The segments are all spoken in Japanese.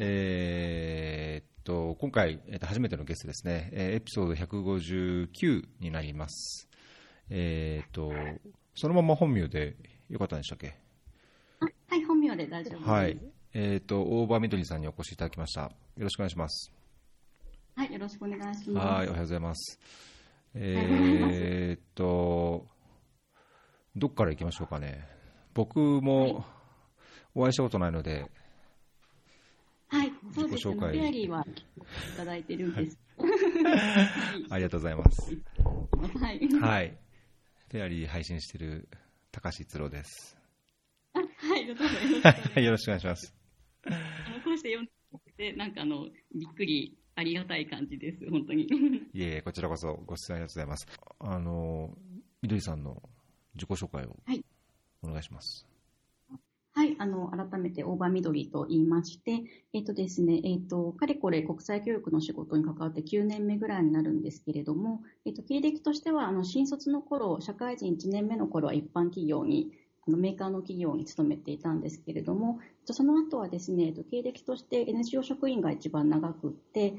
今回、初めてのゲストですね、エピソード159になります。そのまま本名でよかったんでしたっけ？ はい、本名で大丈夫です。 はい。大場みどりさんにお越しいただきました。よろしくお願いします。 はい、よろしくお願いします。 はい、おはようございます。どっから行きましょうかね。僕もお会いしたことないので、 はい、そうですね。フェアリーはいただいてるんです。 ありがとうございます。 はい。 はい。フェアリー配信している高橋一郎です。 はい、どうぞよろしくお願いします。 こうして読んで、なんかびっくり、ありがたい感じです、本当に。 いえ、こちらこそご出演ありがとうございます。みどりさんの自己紹介をお願いします。 はい、改めて大場みどりと言いまして、ですね、かれこれ国際教育の仕事に関わって9年目ぐらいになるんですけれども、経歴としては、新卒の頃、社会人1年目の頃は一般企業に、メーカーの企業に勤めていたんですけれども、その後はですね、経歴として NGO 職員が一番長くって、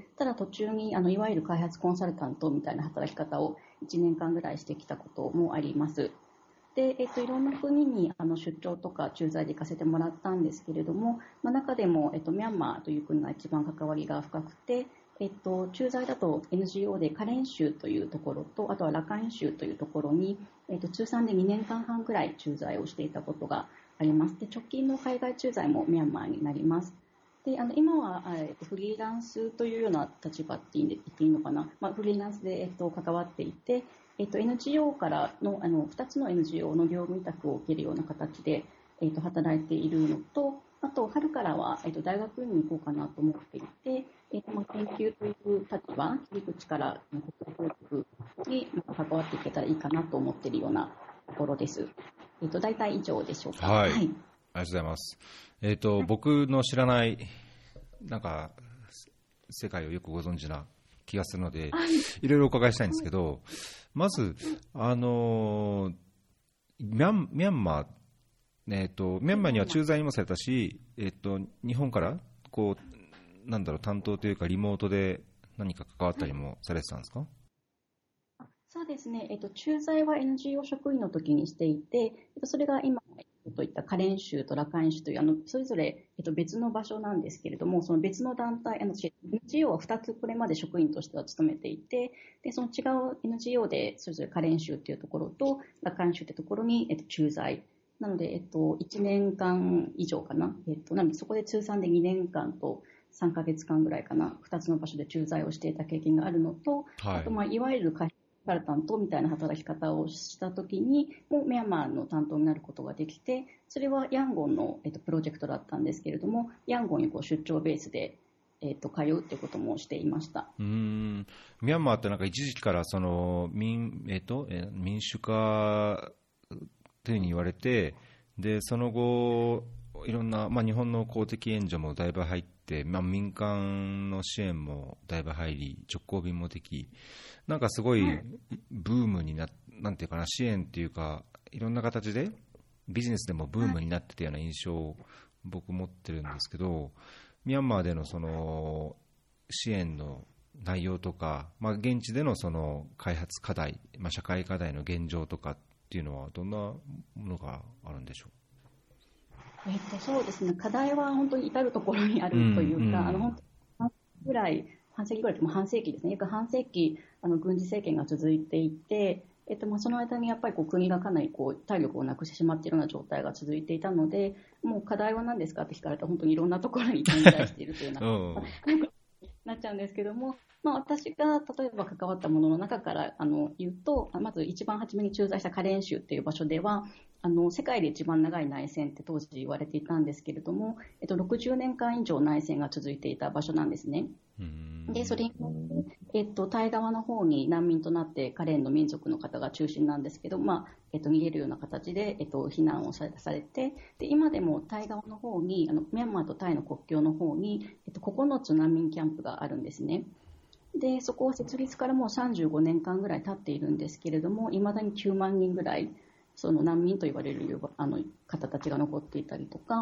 ただ途中にいわゆる開発コンサルタントみたいな働き方を1年間ぐらいしてきたこともあります。で、いろんな国に出張とか駐在で行かせてもらったんですけれども、中でも、ミャンマーという国が一番関わりが深くて、駐在だと NGO でカレン州というところと、あとはラカン州というところに、通算で2年間半ぐらい駐在をしていたことがあります。で、直近の海外駐在もミャンマーになります。で、今はフリーランスというような立場って言っていいのかな、フリーランスで関わっていて、NGO からの2つの NGO の業務委託を受けるような形で働いているのと、あと春からは大学院に行こうかなと思っていて、研究という立場、切り口から国際教育に関わっていけたらいいかなと思っているようなところです。大体以上でしょうか。 はい。ありがとうございます。僕の知らないなんか世界をよくご存知な気がするので、いろいろお伺いしたいんですけど、まずミャンマー、ミャンマーには駐在にもされたし、日本から担当というかリモートで何か関わったりもされてたんですか？ そうですね、駐在は NGO 職員の時にしていて、それが今といったカレン州とラカン州というそれぞれ別の場所なんですけれども、その別の団体、NGO は2つこれまで職員としては務めていて、でその違う NGO でそれぞれカレン州というところとラカン州というところに駐在なので、1年間以上かな、なのでそこで通算で2年間と3ヶ月間ぐらいかな、2つの場所で駐在をしていた経験があるのと、 はい、 あといわゆる開発コンサルタントみたいな働き方をしたときにもミャンマーの担当になることができて、それはヤンゴンの、プロジェクトだったんですけれども、ヤンゴンに出張ベースで、通うということもしていました。 ミャンマーってなんか一時期からその民主化というふうに言われて、でその後いろんな、日本の公的援助もだいぶ入って、民間の支援もだいぶ入り、直行便もでき、なんかすごいブームになんていうかな、支援っていうかいろんな形でビジネスでもブームになってたような印象を僕持ってるんですけど、ミャンマーでのその支援の内容とか、現地でのその開発課題、社会課題の現状とかっていうのはどんなものがあるんでしょう？ そうですね、課題は本当に至るところにあるというか、本当に半世紀ぐらい、半世紀ですね、約半世紀軍事政権が続いていて、その間にやっぱり国がかなり体力をなくしてしまっているような状態が続いていたので、もう課題は何ですかって聞かれたら本当にいろんなところに存在しているというようななっちゃうんですけども、私が例えば関わったものの中から言うと、まず一番初めに駐在したカレン州という場所では世界で一番長い内戦って当時言われていたんですけれども、60年間以上内戦が続いていた場所なんですね。でそれにタイ側の方に難民となってカレンの民族の方が中心なんですけど、逃げるような形で、避難をされて、で今でもタイ側の方にミャンマーとタイの国境の方に、9つ難民キャンプがあるんですね。でそこは設立からもう35年間ぐらい経っているんですけれども、いまだに9万人ぐらいその難民と言われる方たちが残っていたりとか、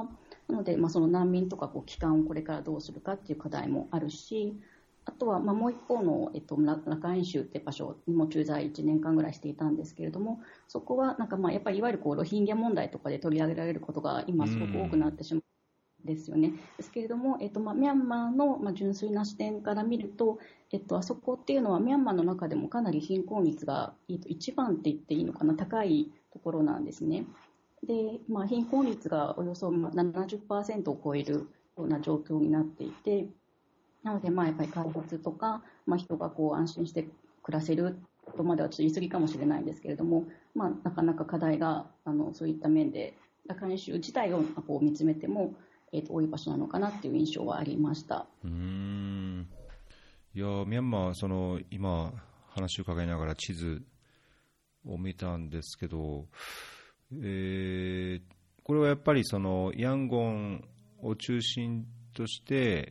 なので、その難民とか帰還をこれからどうするかっていう課題もあるし、あとはもう一方の、ラカイン州って場所にも駐在1年間ぐらいしていたんですけれども、そこはやっぱりいわゆるロヒンギャ問題とかで取り上げられることが今すごく多くなってしまうんですよね。ですけれども、ミャンマーの、純粋な視点から見ると、あそこっていうのはミャンマーの中でもかなり貧困率が一番って言っていいのかな、高いところなんですね。で、貧困率がおよそ70% を超えるような状況になっていて、なので、やっぱり開発とか、人が安心して暮らせるとまではちょっと言い過ぎかもしれないんですけれども、なかなか課題がそういった面で、ラカイン州自体を見つめても、多い場所なのかなっていう印象はありました。 いやミャンマー、今話を伺いながら地図を見たんですけど、これはやっぱりヤンゴンを中心として、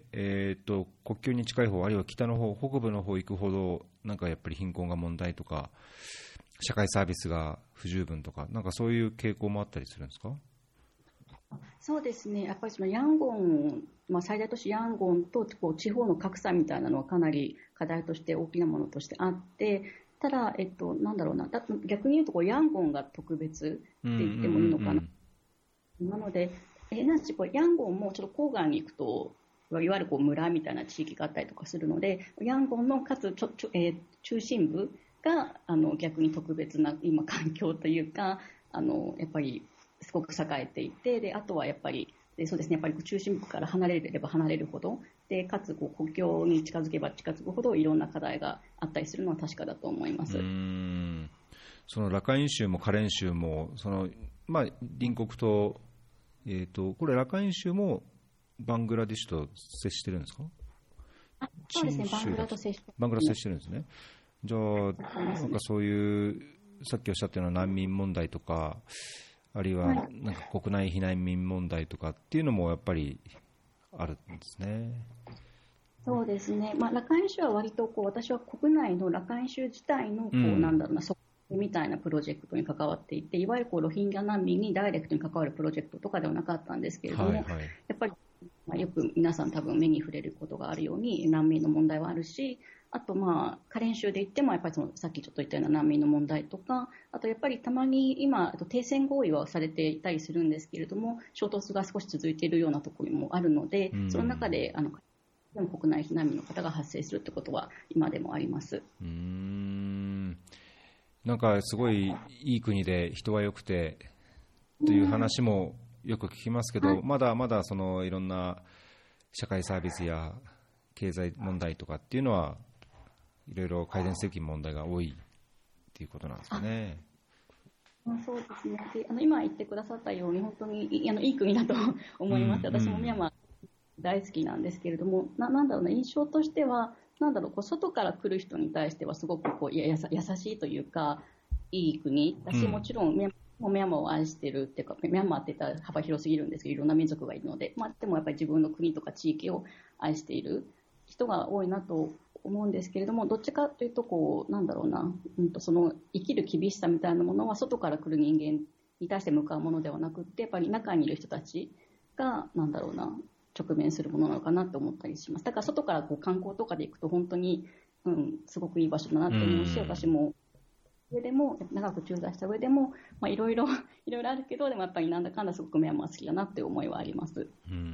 国境に近い方、あるいは北の方、北部の方行くほど、やっぱり貧困が問題とか、社会サービスが不十分とか、そういう傾向もあったりするんですか？ そうですね、やっぱりそのヤンゴン、最大都市ヤンゴンと地方の格差みたいなのはかなり課題として大きなものとしてあって、ただ、逆に言うとヤンゴンが特別って言ってもいいのかな。なので、ヤンゴンもちょっと郊外に行くと、いわゆる村みたいな地域があったりとかするので、ヤンゴンのかつ中心部が逆に特別な今環境というか、やっぱりすごく栄えていて、であとはやっぱりそうですね、やっぱり中心部から離れれば離れるほどで、かつ国境に近づけば近づくほどいろんな課題があったりするのは確かだと思います。 そのラカイン州もカレン州も隣国と、これラカイン州もバングラデシュと接してるんですか？ そうですね、バングラと接してるんですね。じゃあそういうさっきおっしゃったような難民問題とか、あるいは国内避難民問題とかっていうのもやっぱりあるんですね。 そうですね、ラカイン州は割と私は国内のラカイン州自体のみたいなプロジェクトに関わっていて、いわゆるロヒンギャ難民にダイレクトに関わるプロジェクトとかではなかったんですけれども、やっぱりよく皆さん多分目に触れることがあるように難民の問題はあるし、あとカレン州で言ってもやっぱりさっきちょっと言ったような難民の問題とか、あとやっぱりたまに今停戦合意はされていたりするんですけれども、衝突が少し続いているようなところもあるので、その中で国内避難民の方が発生するということは今でもあります。 すごいいい国で人は良くてという話もよく聞きますけど、まだまだいろんな社会サービスや経済問題とかっていうのはいろいろ改善すべき問題が多いっていうことなんですかね。 そうですね。で今言ってくださったように本当にいい国だと思います。私もミャンマー大好きなんですけれども、印象としては外から来る人に対してはすごく優しいというかいい国だし、もちろんミャンマーを愛してるっていうか、ミャンマーって言ったら幅広すぎるんですけど、いろんな民族がいるので、でもやっぱり自分の国とか地域を愛している人が多いなと思うんですけれども、どっちかというとその生きる厳しさみたいなものは外から来る人間に対して向かうものではなくって、やっぱり中にいる人たちが直面するものなのかなと思ったりします。だから外から観光とかで行くと本当に、すごくいい場所だなと思うし、私も上でも長く駐在した上でもいろいろあるけど、でもやっぱりなんだかんだすごくミャンマー好きだなっていう思いはあります。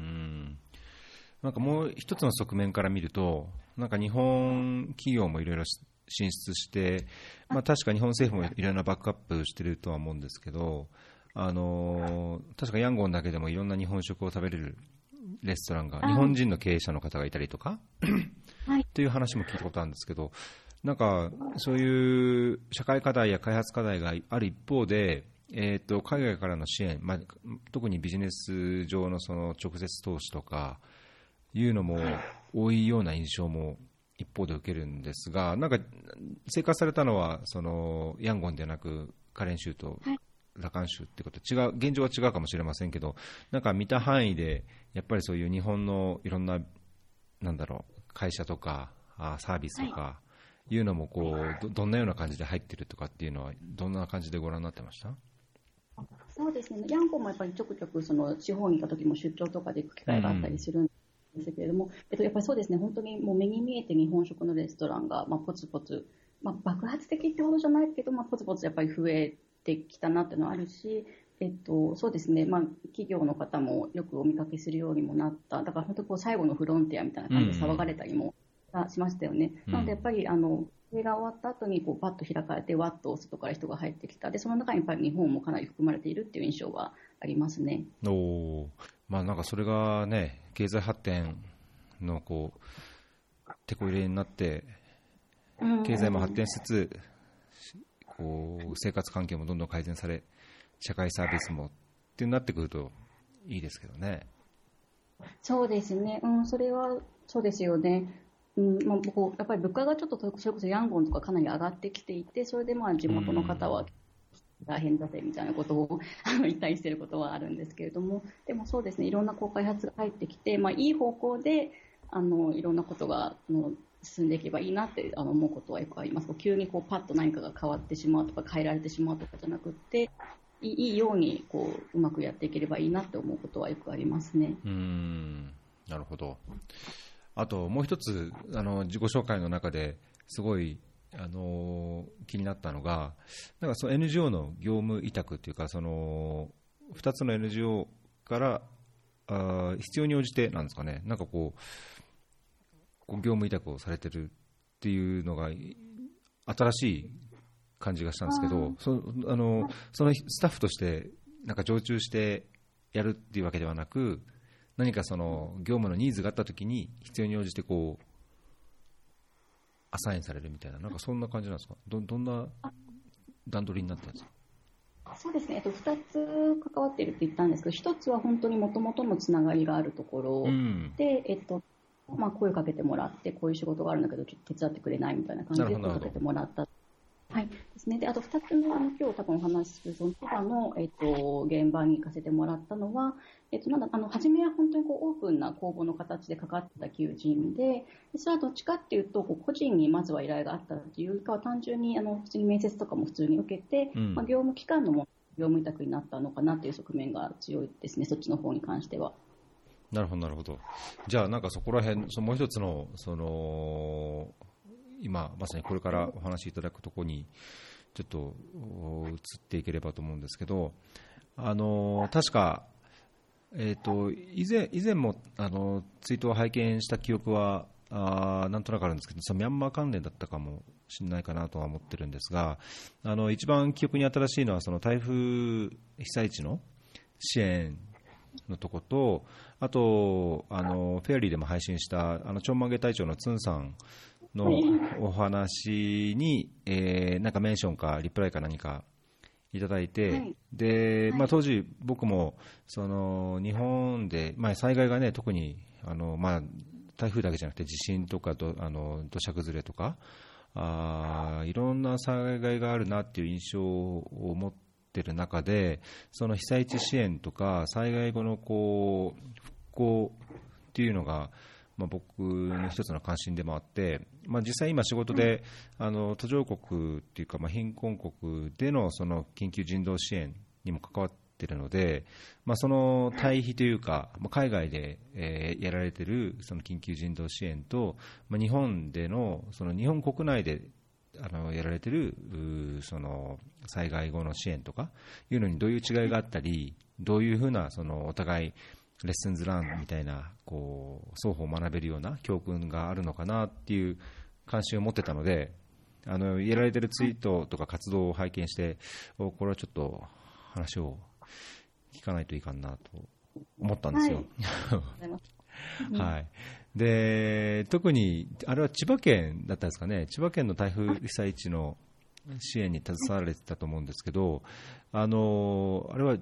もう一つの側面から見ると、日本企業もいろいろ進出して、確か日本政府もいろんなバックアップしてるとは思うんですけど、確かヤンゴンだけでもいろんな日本食を食べれるレストランが日本人の経営者の方がいたりとかっていう話も聞いたことあるんですけど、そういう社会課題や開発課題がある一方で、海外からの支援、特にビジネス上の直接投資とかいうのも多いような印象も一方で受けるんですが、生活されたのはヤンゴンではなくカレン州とラカン州ってこと現状は違うかもしれませんけど、見た範囲でやっぱりそういう日本のいろんな会社とかサービスとかいうのもどんなような感じで入ってるとかっていうのはどんな感じでご覧になってました？ そうでですね、ヤンゴンもやっぱりちょくちょくその地方に行った時も出張とかで行く機会があったりするんですけれども、やっぱりそうですね、本当にもう目に見えて日本食のレストランが、ポツポツ、爆発的ってほどじゃないけど、ポツポツやっぱり増えてきたなっていうのはあるし、そうですね、企業の方もよくお見かけするようにもなった。だから本当こう最後のフロンティアみたいな感じで騒がれたりもしましたよね。なのでやっぱりそれが終わった後にこうパッと開かれてわっと外から人が入ってきた。でその中にやっぱり日本もかなり含まれているっていう印象はありますね。 なんかそれがね、経済発展のこう手こ入れになって経済も発展しつつこう生活環境もどんどん改善され社会サービスもってなってくるといいですけどね。 そうですね、それはそうですよね。やっぱり物価がちょっとそれこそヤンゴンとかかなり上がってきていて、それで地元の方は大変だぜみたいなことを言ったりしていることはあるんですけれども、でもそうですね、いろんな開発が入ってきて、いい方向でいろんなことが進んでいけばいいなって思うことはよくあります。急にパッと何かが変わってしまうとか変えられてしまうとかじゃなくて、いいようにうまくやっていければいいなって思うことはよくありますね。 なるほど。あともう一つ自己紹介の中ですごい気になったのが、なんかその NGO の業務委託というか、その2つの NGO から必要に応じてなんですかね、なんかこう業務委託をされてるっていうのが新しい感じがしたんですけど、そのスタッフとしてなんか常駐してやるっていうわけではなく、何かその業務のニーズがあったときに必要に応じてこうアサインされるみたいな、なんかそんな感じなんですか。どんな段取りになってるんですか。 そうですね、2つ関わっているって言ったんですけど、1つは本当にもともとのつながりがあるところで、声をかけてもらって、こういう仕事があるんだけどちょっと手伝ってくれないみたいな感じで声をかけてもらった。はいですね、であと2つ目今日多分お話しするその千葉の、現場に行かせてもらったのは、初めは本当にオープンな公募の形でかかってた求人で、それはどっちかっていうと個人にまずは依頼があったっていうよりかは、単純に普通に面接とかも普通に受けて、業務機関のも業務委託になったのかなという側面が強いですね、そっちの方に関しては。 なるほどなるほど。じゃあなんかそこら辺もう一つの今まさにこれからお話しいただくところにちょっと移っていければと思うんですけど、確か、以前もツイートを拝見した記憶はなんとなくあるんですけど、そのミャンマー関連だったかもしれないかなとは思ってるんですが、一番記憶に新しいのはその台風被災地の支援のとこと、あとフェアリーでも配信したちょんまげ隊長のツンさんのお話に、なんかメンションかリプライか何かいただいて、で当時僕もその日本で、災害がね、特に台風だけじゃなくて地震とか土砂崩れとかいろんな災害があるなっていう印象を持っている中で、その被災地支援とか災害後の復興っていうのが僕の一つの関心でもあって、実際今仕事で途上国っていうか貧困国でのその緊急人道支援にも関わっているので、その対比というか海外でやられているその緊急人道支援と日本でのその日本国内でやられているその災害後の支援とかいうのにどういう違いがあったり、どういうふうなそのお互いレッスンズランみたいな双方学べるような教訓があるのかなっていう関心を持ってたので、やられているツイートとか活動を拝見して、これはちょっと話を聞かないといかんなと思ったんですよ。はい、で特にあれは千葉県だったんですかね。千葉県の台風被災地の支援に携わられてたと思うんですけど、あれは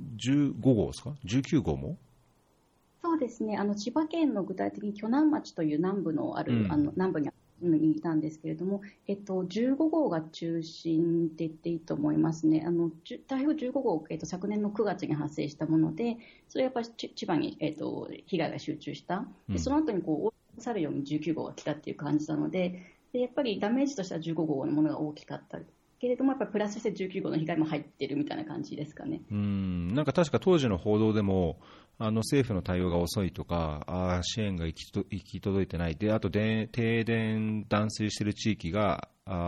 15号ですか、19号も。 そうですね、千葉県の具体的に鋸南町という南部のある、南部にいたんですけれども、15号が中心って言っていいと思いますね。台風15号、昨年の9月に発生したもので、それはやっぱり千葉に、被害が集中した。でその後に追い去るように19号が来たっていう感じなので、やっぱりダメージとしては15号のものが大きかったけれども、やっぱりプラスして19号の被害も入っているみたいな感じですかね。 なんか確か当時の報道でも、政府の対応が遅いとか、支援が行き届いてないで、あとで停電、断水している地域が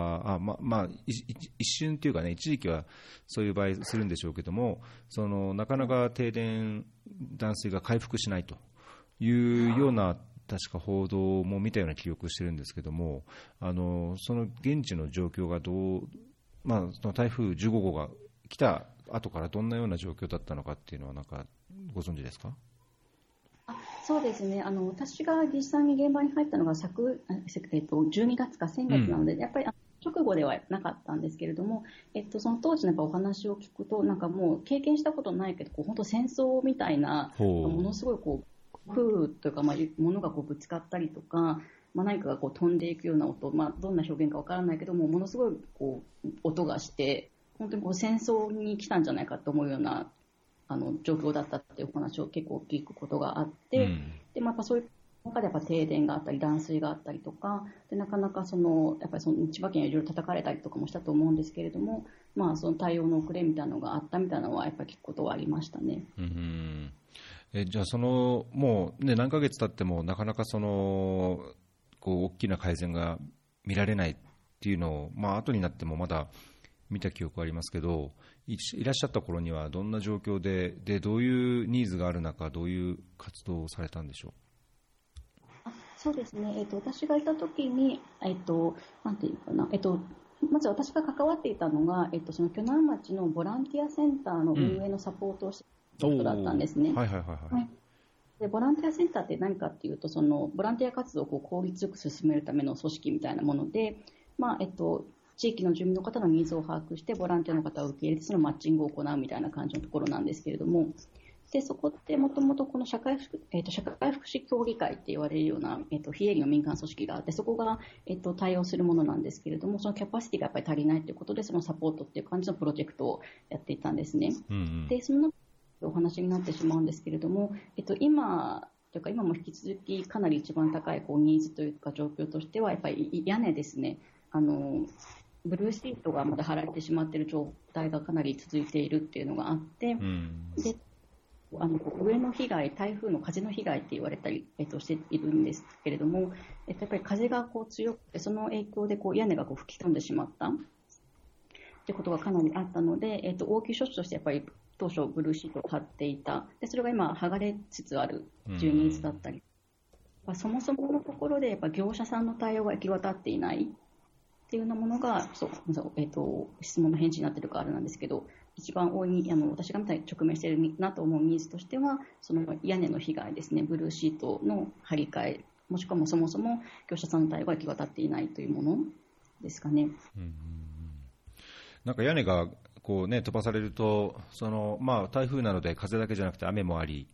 一瞬というかね、一時期はそういう場合するんでしょうけども、なかなか停電、断水が回復しないというような確か報道も見たような記憶をしてるんですけども、その現地の状況がその台風15号が来た後からどんなような状況だったのかっていうのはなんかご存知ですか？ そうですね、私が実際に現場に入ったのが12月か先月なので、やっぱり直後ではなかったんですけれども、その当時のやっぱお話を聞くと、なんかもう経験したことないけど、本当戦争みたいな、ものすごい風雨というか、物がぶつかったりとか、何かが飛んでいくような音、どんな表現かわからないけども、ものすごい音がして、本当に戦争に来たんじゃないかと思うような状況だったっていうお話を結構聞くことがあって、でやっぱそういう中でやっぱ停電があったり断水があったりとかで、なかなかやっぱり千葉県はいろいろ叩かれたりとかもしたと思うんですけれども、その対応の遅れみたいなのがあったみたいなのはやっぱり聞くことはありましたね。 じゃあもう、ね、何ヶ月経ってもなかなか大きな改善が見られないっていうのを、後になってもまだ見た記憶はありますけど、いらっしゃった頃にはどんな状況で、どういうニーズがある中、どういう活動をされたんでしょう？ そうですね、私がいた時に、なんていうかな、まず私が関わっていたのが、その鋸南町のボランティアセンターの運営のサポートをしている人だったんですね。でボランティアセンターって何かっていうと、ボランティア活動を効率よく進めるための組織みたいなもので、地域の住民の方のニーズを把握してボランティアの方を受け入れてそのマッチングを行うみたいな感じのところなんですけれども、でそこってもともとこの社会福祉協議会って言われるような、非営利の民間組織があって、そこが、対応するものなんですけれども、そのキャパシティがやっぱり足りないということで、そのサポートっていう感じのプロジェクトをやっていたんですね。でそのお話になってしまうんですけれども、今も引き続きかなり一番高いニーズというか状況としてはやっぱり屋根ですね。ブルーシートがまだ張られてしまっている状態がかなり続いているっていうのがあって、で上の被害、台風の風の被害って言われたり、しているんですけれども、やっぱり風が強くて、その影響で屋根が吹き飛んでしまったってことがかなりあったので、応急処置としてやっぱり当初ブルーシートを張っていた。でそれが今剥がれつつある住人だったり、そもそものところでやっぱ業者さんの対応が行き渡っていないっていうようなものが、質問の返事になっているかあれなんですけど、一番多い私が見たり直面しているなと思うニーズとしては、その屋根の被害ですね。ブルーシートの張り替え、もしくはそもそも業者さんの対応が行き渡っていないというものですかね。 なんか屋根が飛ばされると、台風なので風だけじゃなくて雨もあり、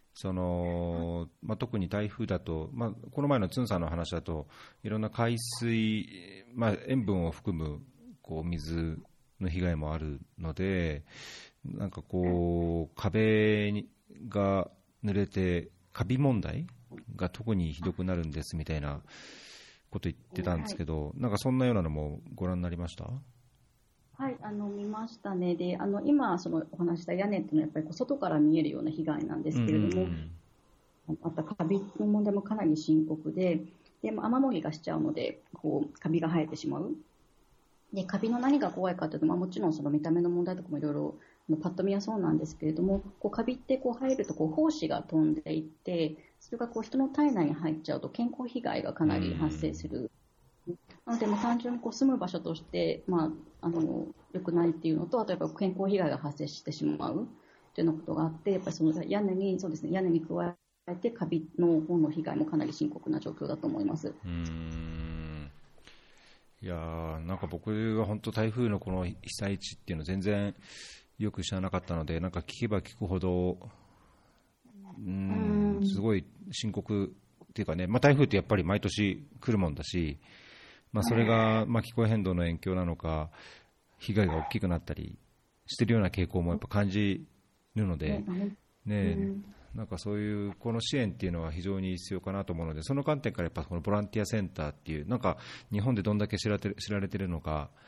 特に台風だと、この前のツンさんの話だと、いろんな海水、塩分を含む水の被害もあるので、なんか壁が濡れて、カビ問題が特にひどくなるんですみたいなこと言ってたんですけど、なんかそんなようなのもご覧になりました？ はい、見ましたね。で、今お話した屋根っていうのはやっぱり外から見えるような被害なんですけれども、またカビの問題もかなり深刻で、雨漏りがしちゃうのでカビが生えてしまう。でカビの何が怖いかというと、もちろんその見た目の問題とかもいろいろパッと見はそうなんですけれども、カビって入ると胞子が飛んでいって、それが人の体内に入っちゃうと健康被害がかなり発生する。なので単純に住む場所として、良くないっていうのと、あとやっぱ健康被害が発生してしまうというようなことがあって、やっぱりその屋根に加えてカビの方の被害もかなり深刻な状況だと思います。 いやなんか僕は本当台風のこの被災地っていうの全然よく知らなかったので、なんか聞けば聞くほどすごい深刻っていうかね、台風ってやっぱり毎年来るもんだし、それが気候変動の影響なのか被害が大きくなったりしているような傾向もやっぱ感じるので、なんかそういうこの支援っていうのは非常に必要かなと思うので、その観点からやっぱこのボランティアセンターっていう、なんか日本でどんだけ知られているのか、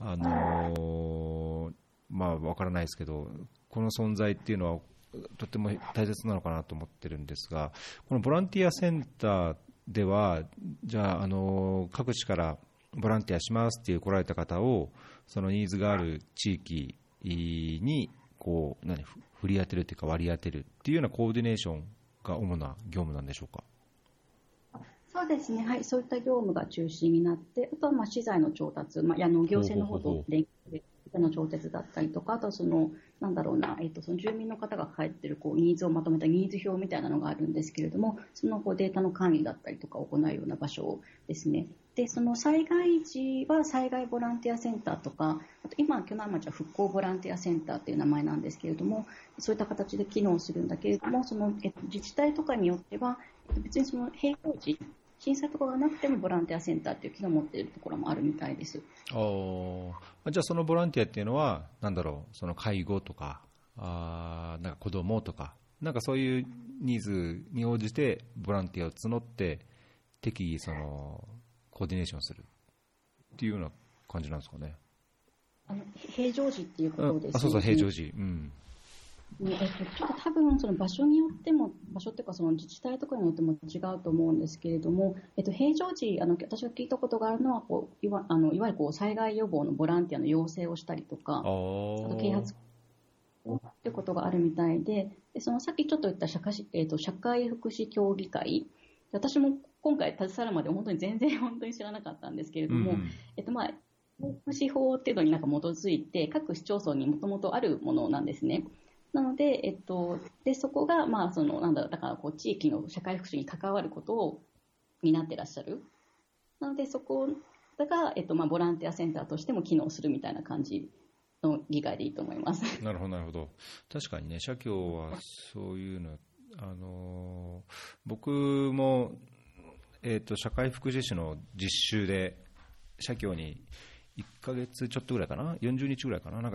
わからないですけど、この存在っていうのはとても大切なのかなと思ってるんですが、このボランティアセンターでは、じゃあ、各地からボランティアしますっていう来られた方を、そのニーズがある地域にこう振り当てるというか割り当てるっていうようなコーディネーションが主な業務なんでしょうか。 そうですね、はい、そういった業務が中心になって、あとは資材の調達、行政の方と連携で資材の調達だったりとか、あとはその住民の方が抱えているニーズをまとめたニーズ表みたいなのがあるんですけれども、そのデータの管理だったりとかを行うような場所ですね。で、その災害時は災害ボランティアセンターとか、あと今、鋸南町は復興ボランティアセンターという名前なんですけれども、そういった形で機能するんだけれども、自治体とかによっては、別にその平常時、震災とかがなくてもボランティアセンターという機能を持っているところもあるみたいです。 じゃあそのボランティアっていうのはその介護とか、なんか子供とか、なんかそういうニーズに応じてボランティアを募って適宜そのコーディネーションするっていうような感じなんですかね。 平常時っていうことですね。 そう平常時。 ちょっと多分その場所によっても、場所っていうかその自治体とかによっても違うと思うんですけれども、平常時、私が聞いたことがあるのはいわゆる災害予防のボランティアの要請をしたりとか、あと啓発ということがあるみたいで、そのさっきちょっと言った社会福祉協議会、私も今回携わるまで本当に全然本当に知らなかったんですけれども、福祉法っていうのに基づいて各市町村にもともとあるものなんですね。なので、そこが、だから地域の社会福祉に関わることを担ってらっしゃる。なので、そこが、ボランティアセンターとしても機能するみたいな感じの議会でいいと思います。 なるほど、なるほど。確かにね、社協はそういうの、僕も、社会福祉士の実習で、社協に1ヶ月ちょっとぐらいかな、40日ぐらいかな、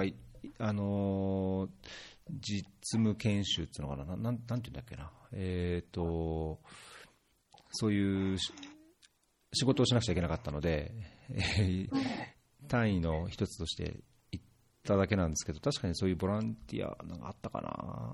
実務研修っていうのかな、なんていうんだっけな、そういう仕事をしなくちゃいけなかったので、単位の一つとして行っただけなんですけど、確かにそういうボランティアなんかあったか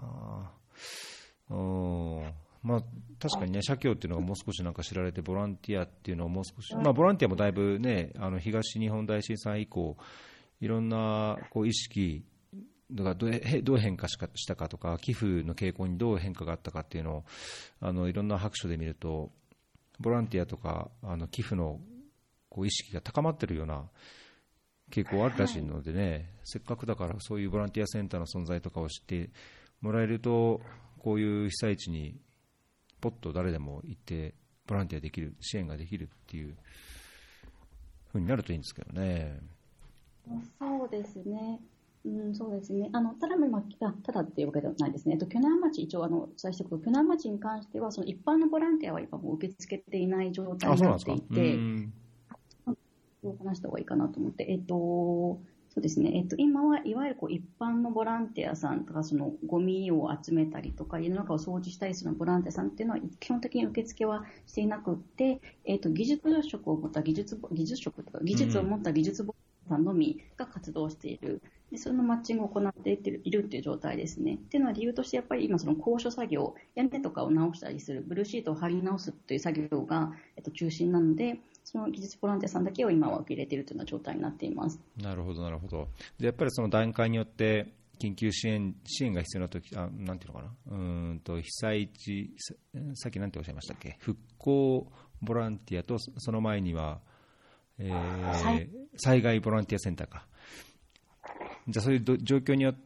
な。確かにね、社協っていうのがもう少しなんか知られて、ボランティアっていうのをもう少し、ボランティアもだいぶね、東日本大震災以降、いろんな意識がどう変化したかとか、寄付の傾向にどう変化があったかっていうのをいろんな白書で見ると、ボランティアとか寄付の意識が高まっているような傾向があるらしいのでね、せっかくだからそういうボランティアセンターの存在とかを知ってもらえると、こういう被災地にポッと誰でも行ってボランティアできる、支援ができるっていう風になるといいんですけどね。 そうですね。そうですね。ただ今、ただっていうわけではないですね。鋸南町、一応お伝えしておくと、鋸南町に関しては、その一般のボランティアは今もう受け付けていない状態になっていて、話した方がいいかなと思って、そうですね。今はいわゆる一般のボランティアさんとか、そのゴミを集めたりとか、家の中を掃除したりするボランティアさんっていうのは基本的に受付はしていなくって、技術職を持った技術を持った技術ボランティアさんのみが活動している。でそのマッチングを行っているという状態ですね。っていうのは理由としてやっぱり今その高所作業、屋根とかを直したりする、ブルーシートを張り直すという作業が、中心なので、その技術ボランティアさんだけを今は受け入れているというような状態になっています。 なるほど、なるほど。でやっぱりその段階によって緊急支援が必要なとき、なんていうのかな、被災地、さっきなんておっしゃいましたっけ、復興ボランティアとその前には、災害ボランティアセンターか。じゃあそういう状況によって、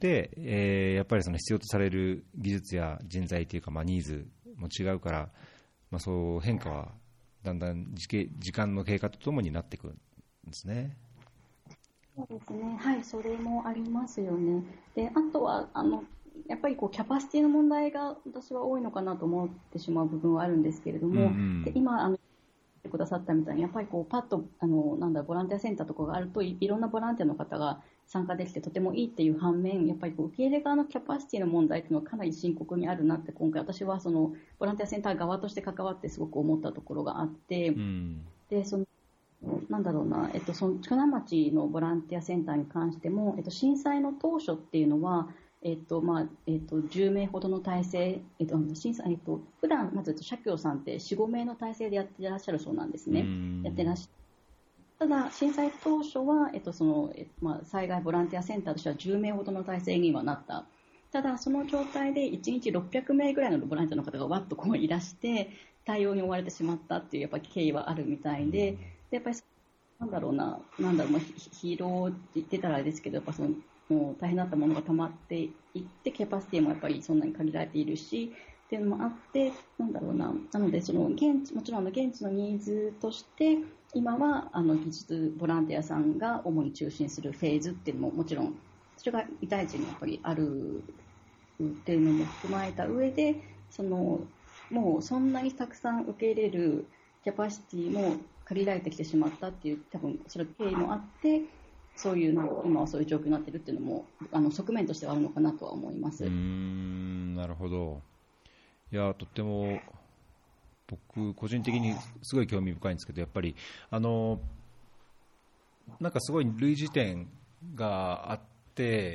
やっぱりその必要とされる技術や人材というか、ニーズも違うから、そう変化はだんだん時間の経過とともになってくるんですね。 そうですね。はい、それもありますよね。で、あとはやっぱりキャパシティの問題が私は多いのかなと思ってしまう部分はあるんですけれども、で今くださったみたいにやっぱりパッとボランティアセンターとかがあるといろんなボランティアの方が参加できてとてもいいっていう反面、やっぱり受け入れ側のキャパシティの問題っていうのはかなり深刻にあるなって、今回私はそのボランティアセンター側として関わってすごく思ったところがあって、でなんだろうな、その金町のボランティアセンターに関しても、震災の当初っていうのは、10名ほどの体制、震災、普段まず社協さんって4、5名の体制でやってらっしゃるそうなんですね。やってらっしゃただ、震災当初は、災害ボランティアセンターとしては10名ほどの体制にはなった。ただ、その状態で1日600名ぐらいのボランティアの方がわっとこういらして、対応に追われてしまったっていうやっぱ経緯はあるみたいで、やっぱりなんだろうな、疲労って言ってたらあれですけど、やっぱもう大変だったものが溜まっていって、キャパシティもやっぱりそんなに限られているし、っていうのもあって、なんだろうな、なのでもちろん現地のニーズとして、今は技術ボランティアさんが主に中心するフェーズっていうのももちろん、それが第一にやっぱりあるっていうのも踏まえた上で、もうそんなにたくさん受け入れるキャパシティも限られてきてしまったっていう、多分それ経緯もあって、そういう今はそういう状況になっているっていうのも側面としてはあるのかなとは思います。 なるほど。いや、とっても僕個人的にすごい興味深いんですけど、やっぱりなんかすごい類似点があって、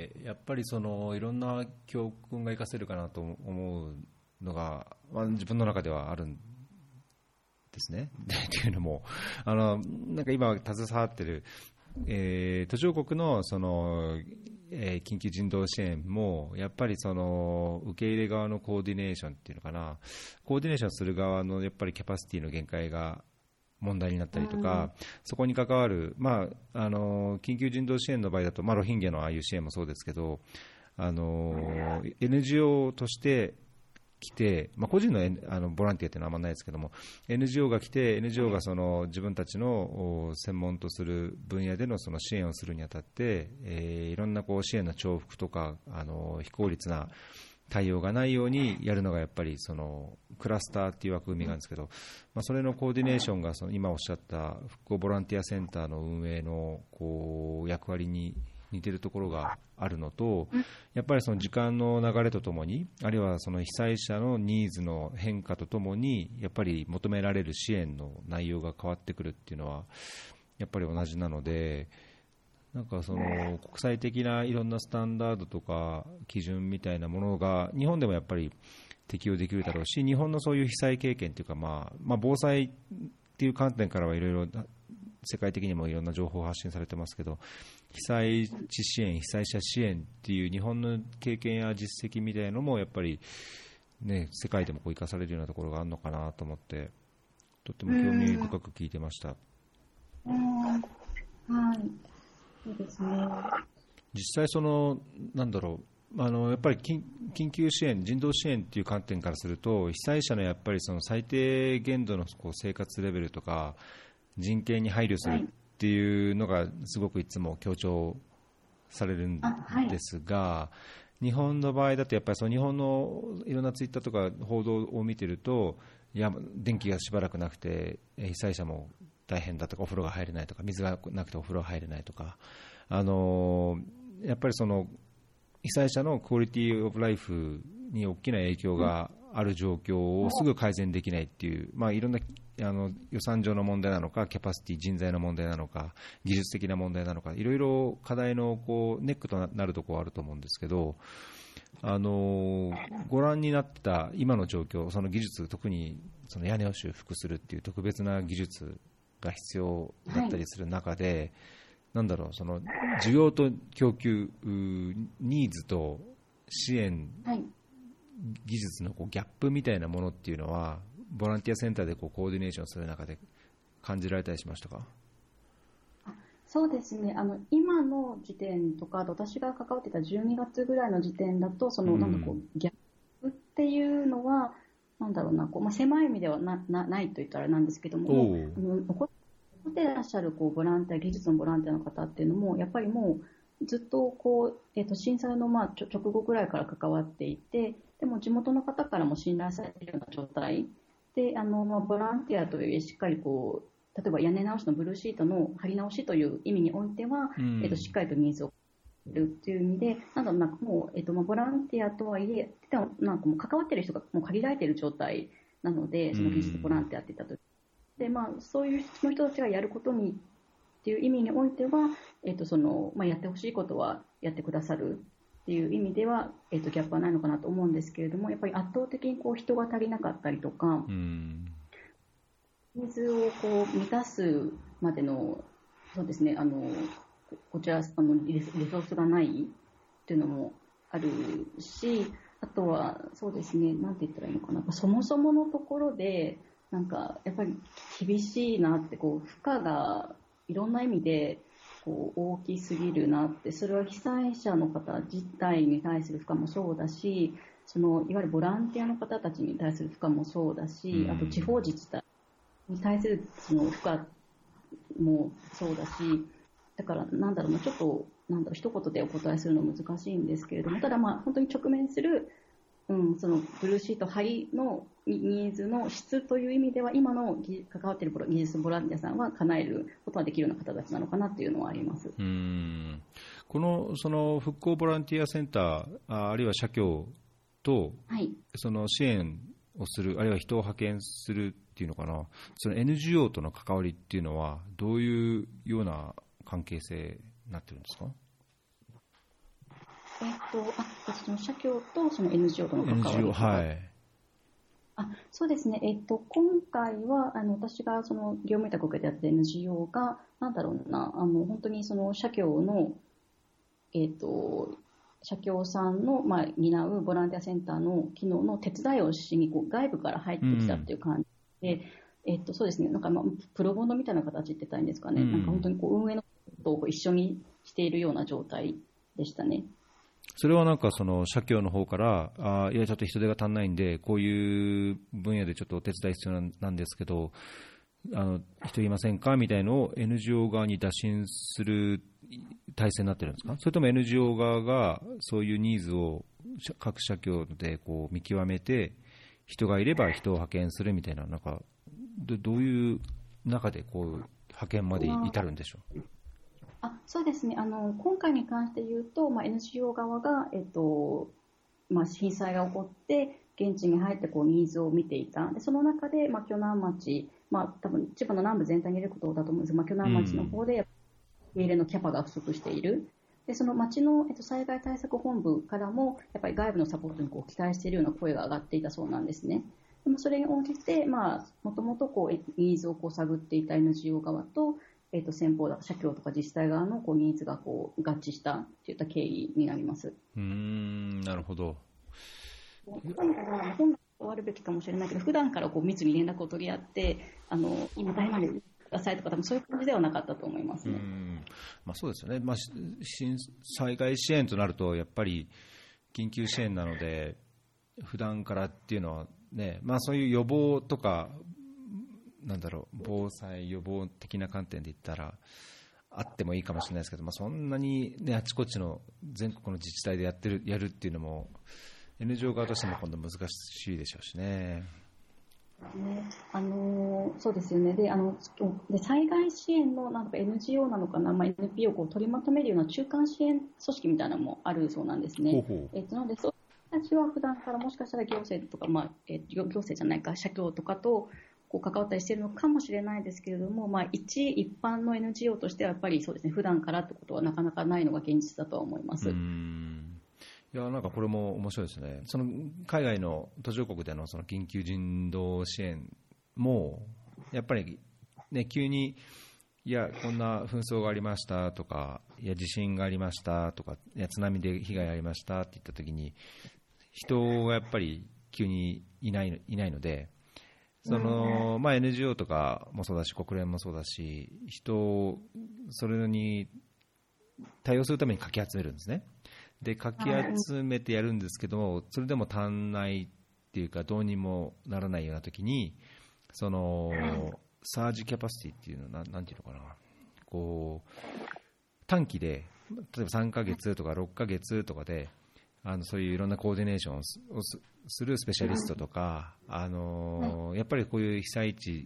やっぱりいろんな教訓が生かせるかなと思うのが、自分の中ではあるんですね。っていうのもなんか今携わってる、途上国の緊急人道支援もやっぱり受け入れ側のコーディネーションっていうのかな、コーディネーションする側のやっぱりキャパシティの限界が問題になったりとか、そこに関わる、緊急人道支援の場合だと、ロヒンギャのああいう支援もそうですけど、NGO として来て、個人の、ボランティアっていうのはあんまないですけども、 NGO が来て NGO が自分たちの専門とする分野での支援をするにあたって、いろんな支援の重複とか非効率な対応がないようにやるのがやっぱりクラスターっていう枠組みがあるんですけど、それのコーディネーションが今おっしゃった復興ボランティアセンターの運営の役割に似てるところがあるのと、やっぱり時間の流れとともに、あるいは被災者のニーズの変化とともに、やっぱり求められる支援の内容が変わってくるっていうのはやっぱり同じなので、なんか国際的ないろんなスタンダードとか基準みたいなものが日本でもやっぱり適用できるだろうし、日本のそういう被災経験というか、防災っていう観点からはいろいろ世界的にもいろんな情報を発信されてますけど、被災地支援、被災者支援っていう日本の経験や実績みたいなのもやっぱり、世界でも生かされるようなところがあるのかなと思って、とっても興味深く聞いてました。 はい、そうですね。 実際なんだろう、やっぱり緊急支援、人道支援っていう観点からすると、被災者のやっぱり最低限度の生活レベルとか人権に配慮するっていうのがすごくいつも強調されるんですが、日本の場合だとやっぱり日本のいろんなツイッターとか報道を見てると、いや電気がしばらくなくて被災者も大変だとか、お風呂が入れないとか、水がなくてお風呂が入れないとか、やっぱり被災者のクオリティオブライフに大きな影響がある状況をすぐ改善できないっていう、いろんな予算上の問題なのか、キャパシティ、人材の問題なのか、技術的な問題なのか、いろいろ課題のネックとなるところはあると思うんですけど、ご覧になった今の状況、その技術、特に屋根を修復するっていう特別な技術が必要だったりする中で、なんだろう、需要と供給、ニーズと支援、技術のギャップみたいなものっていうのは、ボランティアセンターでコーディネーションする中で感じられたりしましたか？ そうですね、今の時点とか、私が関わってた12月ぐらいの時点だと、ギャップっていうのは、なんだろうな、狭い意味ではないと言ったらなんですけども、残ってらっしゃるボランティア、技術のボランティアの方っていうのも、やっぱりもうずっと震災の直後ぐらいから関わっていて、でも地元の方からも信頼されているような状態で、ボランティアというしっかり例えば屋根直しのブルーシートの張り直しという意味においては、しっかりとニーズをるという意味で、もう、ボランティアとはいえ、もう関わっている人がもう限られている状態なので、その技術ボランティアって言ったときで、そういうその人たちがやることにっていう意味においては、やってほしいことはやってくださるっていう意味では、ギャップはないのかなと思うんですけれども、やっぱり圧倒的に人が足りなかったりとか、ニーズを満たすまでの、そうですね、こちらリソースがないっていうのもあるし、あとはそうですね、なんて言ったらいいのかな、そもそものところでなんかやっぱり厳しいなって、負荷がいろんな意味で大きすぎるなって、それは被災者の方自体に対する負荷もそうだし、いわゆるボランティアの方たちに対する負荷もそうだし、あと地方自治体に対するその負荷もそうだし、だからちょっと一言でお答えするのは難しいんですけれども、ただ本当に直面する、そのブルーシート張りのニーズの質という意味では、今の関わっている技術ボランティアさんは叶えることができるような方たちなのかなというのはあります。 その復興ボランティアセンター、あるいは社協と、その支援をする、あるいは人を派遣するっていうのかな、その NGO との関わりっていうのはどういうような関係性になってるんですか？ その社協とその NGO との関わり。そうですね。今回は私がその業務委託を受けてやって NGO が本当にその社協の社協さんの担うボランティアセンターの機能の手伝いをしに外部から入ってきたっていう感じで、そうですね。プロボノみたいな形って言ったらいいんですかね。本当に運営のことを一緒にしているような状態でしたね。 それはその社協の方から、いやちょっと人手が足んないんで、こういう分野でちょっとお手伝い必要なんですけど、人いませんかみたいのを NGO 側に打診する体制になってるんですか？それとも NGO 側がそういうニーズを各社協で見極めて、人がいれば人を派遣するみたいな、どういう中で派遣まで至るんでしょう？ そうですね。今回に関して言うと、NGO 側が、震災が起こって現地に入ってニーズを見ていた。でその中で、鋸南町、多分千葉の南部全体にいることだと思うんですが、鋸南町の方で受け入れのキャパが不足している。でその町の、災害対策本部からもやっぱり外部のサポートに期待しているような声が上がっていたそうなんですね。でもそれに応じて、もともとニーズを探っていた NGO 側と先方社協とか自治体側のニーズが合致したといった経緯になります。 なるほど。 普段から本来終わるべきかもしれないけど、普段から密に連絡を取り合って今大変なんでくださいとか、多分そういう感じではなかったと思いますね。 そうですよね。災害支援となるとやっぱり緊急支援なので、普段からっていうのはね、そういう予防とか防災予防的な観点で言ったらあってもいいかもしれないですけど、そんなに、あちこちの全国の自治体でやるっていうのも NGO 側としても今度難しいでしょうしね。 そうですよね。で災害支援のNGO なのかな、NPO を取りまとめるような中間支援組織みたいなのもあるそうなんですね。なのでそういう人たちは普段からもしかしたら行政とか、行政じゃないか社協とかと関わったりしているのかもしれないですけれども、一般の NGO としてはやっぱりそうですね、普段からってことはなかなかないのが現実だとは思います。 いやこれも面白いですね。その海外の途上国でのその緊急人道支援もやっぱり、急にこんな紛争がありましたとか、地震がありましたとか、津波で被害がありましたって言ったときに人がやっぱり急にいないので、NGO とかもそうだし国連もそうだし、人をそれに対応するためにかき集めるんですね。でかき集めてやるんですけども、それでも足んないっていうかどうにもならないような時に、サージキャパシティっていうのはなんていうのかな、短期で例えば3ヶ月とか6ヶ月とかでそういういろんなコーディネーションをするスペシャリストとか、やっぱりこういう被災地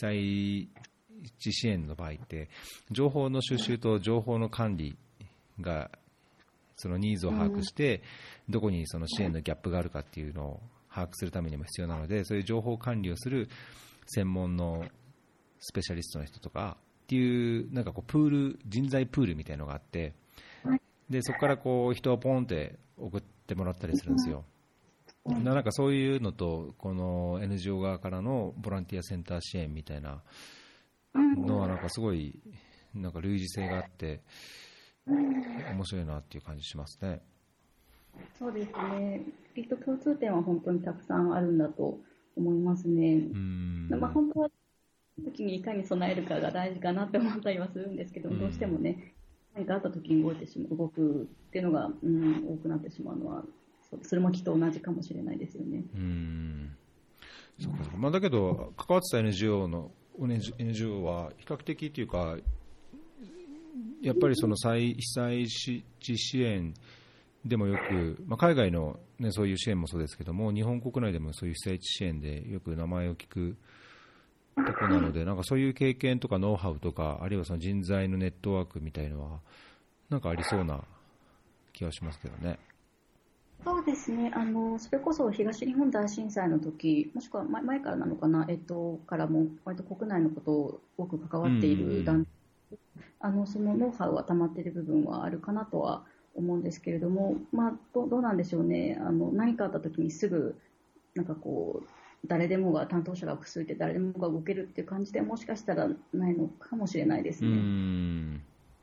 支援の場合って情報の収集と情報の管理がそのニーズを把握してどこにその支援のギャップがあるかっていうのを把握するためにも必要なので、そういう情報管理をする専門のスペシャリストの人とかっていうなんかこうプール人材プールみたいなのがあって、でそこからこう人をポンって送ってもらったりするんですよ。なんかそういうのとこの NGO 側からのボランティアセンター支援みたいなのはなんかすごいなんか類似性があって面白いなっていう感じしますね。 そうですね。きっと共通点は本当にたくさんあるんだと思いますね。本当は時にいかに備えるかが大事かなって思ったりはするんですけど、どうしてもね、何かあった時に動くっていうのが、多くなってしまうのは、それもきっと同じかもしれないですよね。 そうか、だけど関わってた NGO は比較的というか、やっぱりその被災地支援でもよく、海外の、ね、そういう支援もそうですけども、日本国内でもそういう被災地支援でよく名前を聞くとこなので、なんかそういう経験とかノウハウとか、あるいはその人材のネットワークみたいのはなんかありそうな気はしますけどね。 そうですね。それこそ東日本大震災の時、もしくは前からなのかな、からも割と国内のことを多く関わっている団体、そのノウハウは溜まっている部分はあるかなとは思うんですけれども、どうなんでしょうね。何かあった時にすぐなんかこう誰でもが担当者が複数いて誰でもが動けるっていう感じでもしかしたらないのかもしれないですね。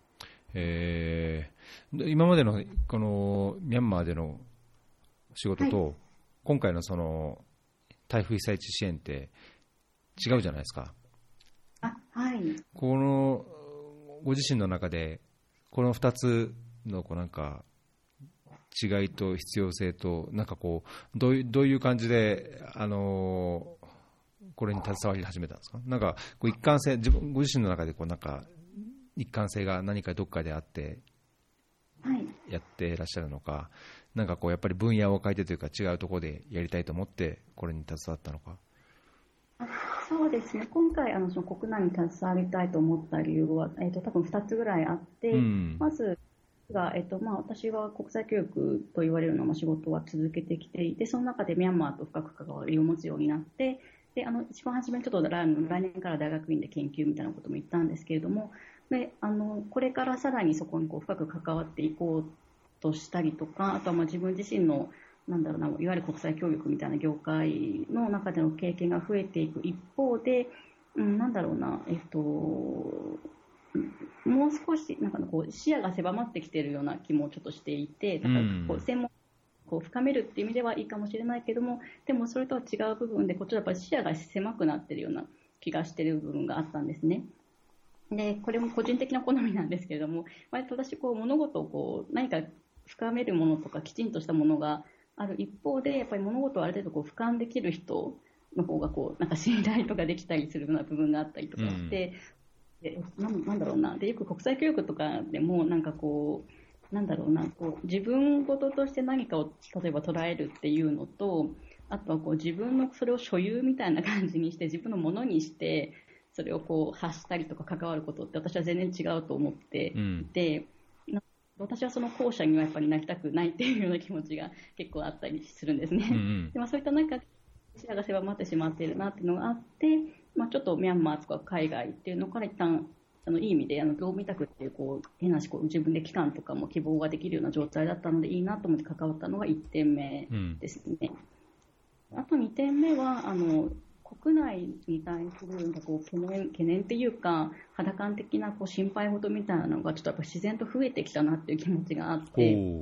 今までのこのミャンマーでの仕事と、今回のその台風被災地支援って違うじゃないですか。このご自身の中でこの2つのこうなんか違いと必要性となんかこうどういう感じでこれに携わり始めたんですか。なんかこう一貫性、ご自身の中でこうなんか一貫性が何かどっかであってやっていらっしゃるのか、なんかこうやっぱり分野を変えてというか違うところでやりたいと思ってこれに携わったのか。 そうですね。今回その国内に携わりたいと思った理由は、多分2つぐらいあって、まずが、私は国際教育と言われるような仕事は続けてきていて、その中でミャンマーと深く関わりを持つようになって、で一番初めにちょっと来年から大学院で研究みたいなことも言ったんですけれども、でこれからさらにそこにこう深く関わっていこうとしたりとか、あとは自分自身のいわゆる国際教育みたいな業界の中での経験が増えていく一方で、もう少しなんかこう視野が狭まってきているような気もちょっとしていて、だからこう専門を深めるっていう意味ではいいかもしれないけども、でもそれとは違う部分でこっちはやっぱり視野が狭くなっているような気がしている部分があったんですね。でこれも個人的な好みなんですけれども、割と私物事を何か深めるものとかきちんとしたものがある一方で、やっぱり物事をある程度俯瞰できる人の方がなんか信頼とかできたりするような部分があったりとかして、でよく国際教育とかでも自分事として何かを例えば捉えるっていうのと、あとは自分のそれを所有みたいな感じにして自分のものにしてそれを発したりとか関わることって私は全然違うと思っていて、私はその後者にはやっぱりなりたくないっていうような気持ちが結構あったりするんですね。でそういった中で視野が狭まってしまっているなっていうのがあって、ちょっとミャンマーとか海外っていうのから一旦いい意味で業務委託っていう変な自分で期間とかも希望ができるような状態だったのでいいなと思って関わったのが1点目ですね。あと2点目は国内に対する懸念っていうか肌感的な心配事みたいなのがちょっとやっぱ自然と増えてきたなっていう気持ちがあって、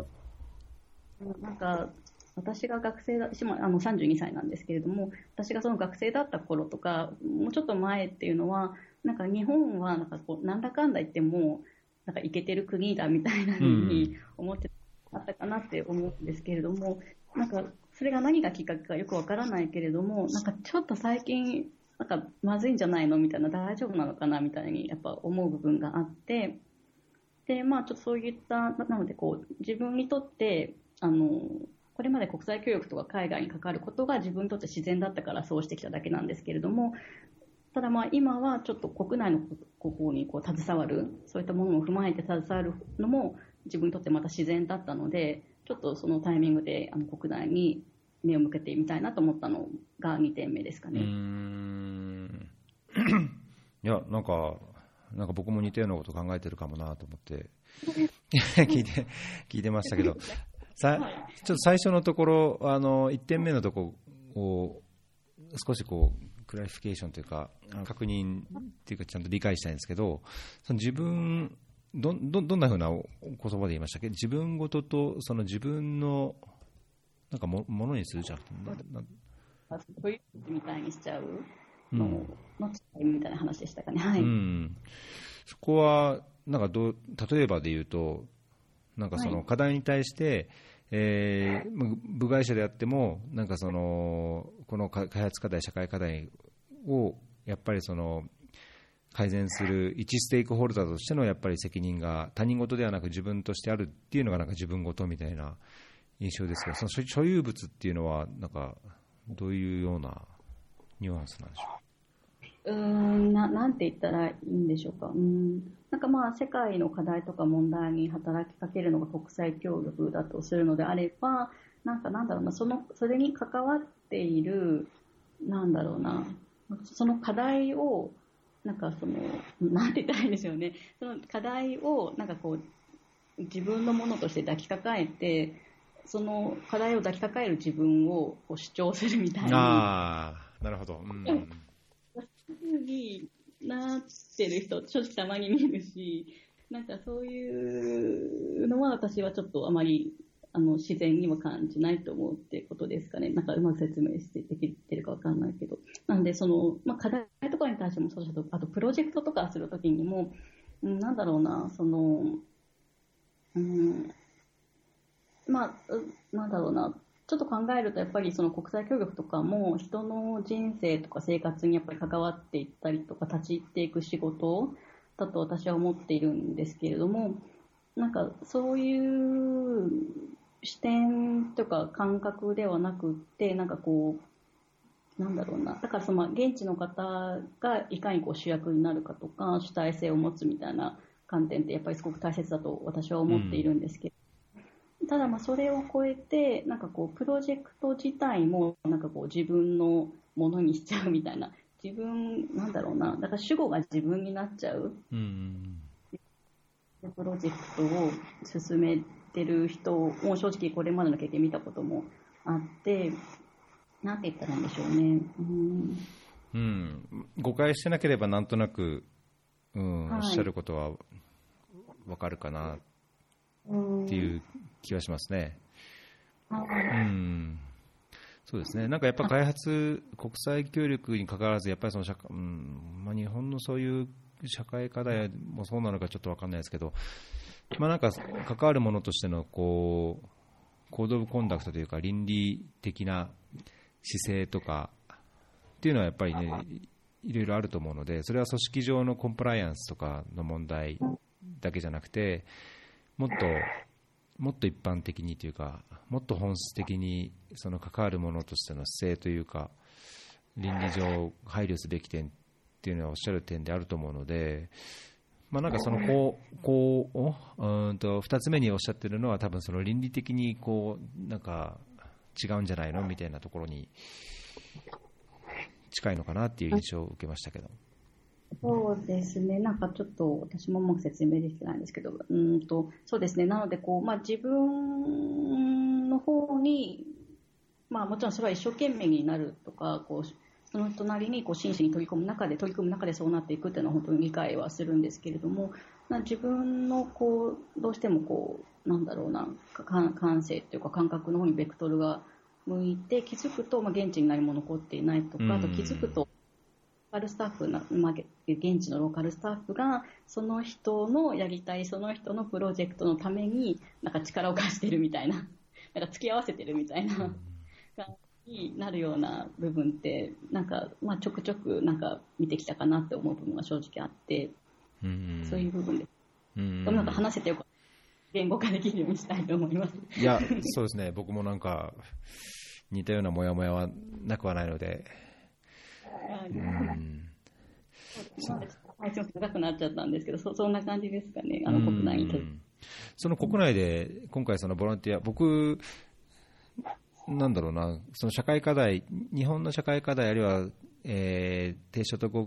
なんか私が学生私も32歳なんですけれども、私がその学生だった頃とかもうちょっと前っていうのはなんか日本はなんだかんだ言ってもなんかイケてる国だみたいなふうに思ってあったかなって思うんですけれども、なんかそれが何がきっかけかよくわからないけれども、なんかちょっと最近なんかまずいんじゃないのみたいな、大丈夫なのかなみたいにやっぱ思う部分があって、でちょっとそういったなので自分にとってこれまで国際教育とか海外に関わることが自分にとって自然だったからそうしてきただけなんですけれども、ただ今はちょっと国内のここに携わる、そういったものを踏まえて携わるのも自分にとってまた自然だったので、ちょっとそのタイミングで国内に目を向けてみたいなと思ったのが2点目ですかね。 いや、なんか僕も似たようなこと考えてるかもなと思って聞いてましたけど、ちょっと最初のところ、1点目のところを少しクラリフィケーションというか、確認というか、ちゃんと理解したいんですけど、その自分、どんなふうな言葉で言いましたっけ？自分ごとと、その自分のなんかものにするじゃなくて、 そういうみたいにしちゃうの違いみたいな話でしたかね。はい。 そこはなんか例えばで言うと、なんかその課題に対して、部外者であっても、なんかこの開発課題、社会課題をやっぱり改善する一ステークホルダーとしてのやっぱり責任が他人事ではなく自分としてあるっていうのがなんか自分事みたいな印象ですけど、その所有物っていうのはなんかどういうようなニュアンスなんでしょう？ なんて言ったらいいんでしょうか。なんか世界の課題とか問題に働きかけるのが国際協力だとするのであれば、なんだろうな、それに関わっている、なんだろうな、その課題を、なんて言ったらいいんでしょうね。その課題を、自分のものとして抱きかかえて、その課題を抱きかかえる自分を主張するみたいな。 なるほど。 になってる人、正直たまに見るし、なんかそういうのは私はちょっとあまり自然には感じないと思うってことですかね。なんかうまく説明してできてるかわかんないけど。なんで課題とかに対してもそうだし、あとプロジェクトとかするときにも、なんだろうな、なんだろうな、ちょっと考えるとやっぱり国際協力とかも人の人生とか生活にやっぱり関わっていったりとか立ち入っていく仕事だと私は思っているんですけれども、なんかそういう視点とか感覚ではなくって、なんだろうな、だから現地の方がいかに主役になるかとか主体性を持つみたいな観点ってやっぱりすごく大切だと私は思っているんですけど、ただそれを超えてプロジェクト自体も自分のものにしちゃうみたいな、なんだろうな、だから主語が自分になっちゃう、プロジェクトを進めてる人も正直これまでの経験見たこともあって、なんて言ったらいいんでしょうね。 誤解してなければなんとなく、おっしゃることはわかるかなっていう気がしますね。そうですね。なんかやっぱ開発、国際協力に関わらず、やっぱり日本のそういう社会課題もそうなのかちょっと分かんないですけど、なんか関わるものとしてのコードオブコンダクトというか倫理的な姿勢とかっていうのはやっぱりね、いろいろあると思うので、それは組織上のコンプライアンスとかの問題だけじゃなくて、もっと一般的にというか、もっと本質的にその関わるものとしての姿勢というか、倫理上配慮すべき点っていうのはおっしゃる点であると思うので、なんか2つ目におっしゃってるのは、多分その倫理的になんか違うんじゃないのみたいなところに近いのかなっていう印象を受けましたけど。 そうですね、なんかちょっと私も説明できてないんですけど、そうですね、なので自分の方に、もちろんそれは一生懸命になるとか、その隣に真摯に取り組む中でそうなっていくっていうのは本当に理解はするんですけれども、自分のどうしてもなんだろうな、感性というか感覚の方にベクトルが向いて、気づくと現地に何も残っていないとか、あと気づくとローカルスタッフ現地のローカルスタッフがその人のやりたいその人のプロジェクトのためになんか力を貸してるみたいな、なんか付き合わせてるみたいな感じになるような部分ってなんか、ちょくちょくなんか見てきたかなって思う部分が正直あって、そういう部分でなんか話せてよかった、言語化できるようにしたいと思います。 いや、そうですね、僕もなんか似たようなモヤモヤはなくはないので。 長くなっちゃったんですけど、そんな感じですかね、国内に。 その国内で今回そのボランティア、僕なんだろうな、その社会課題、日本の社会課題あるいは、低所得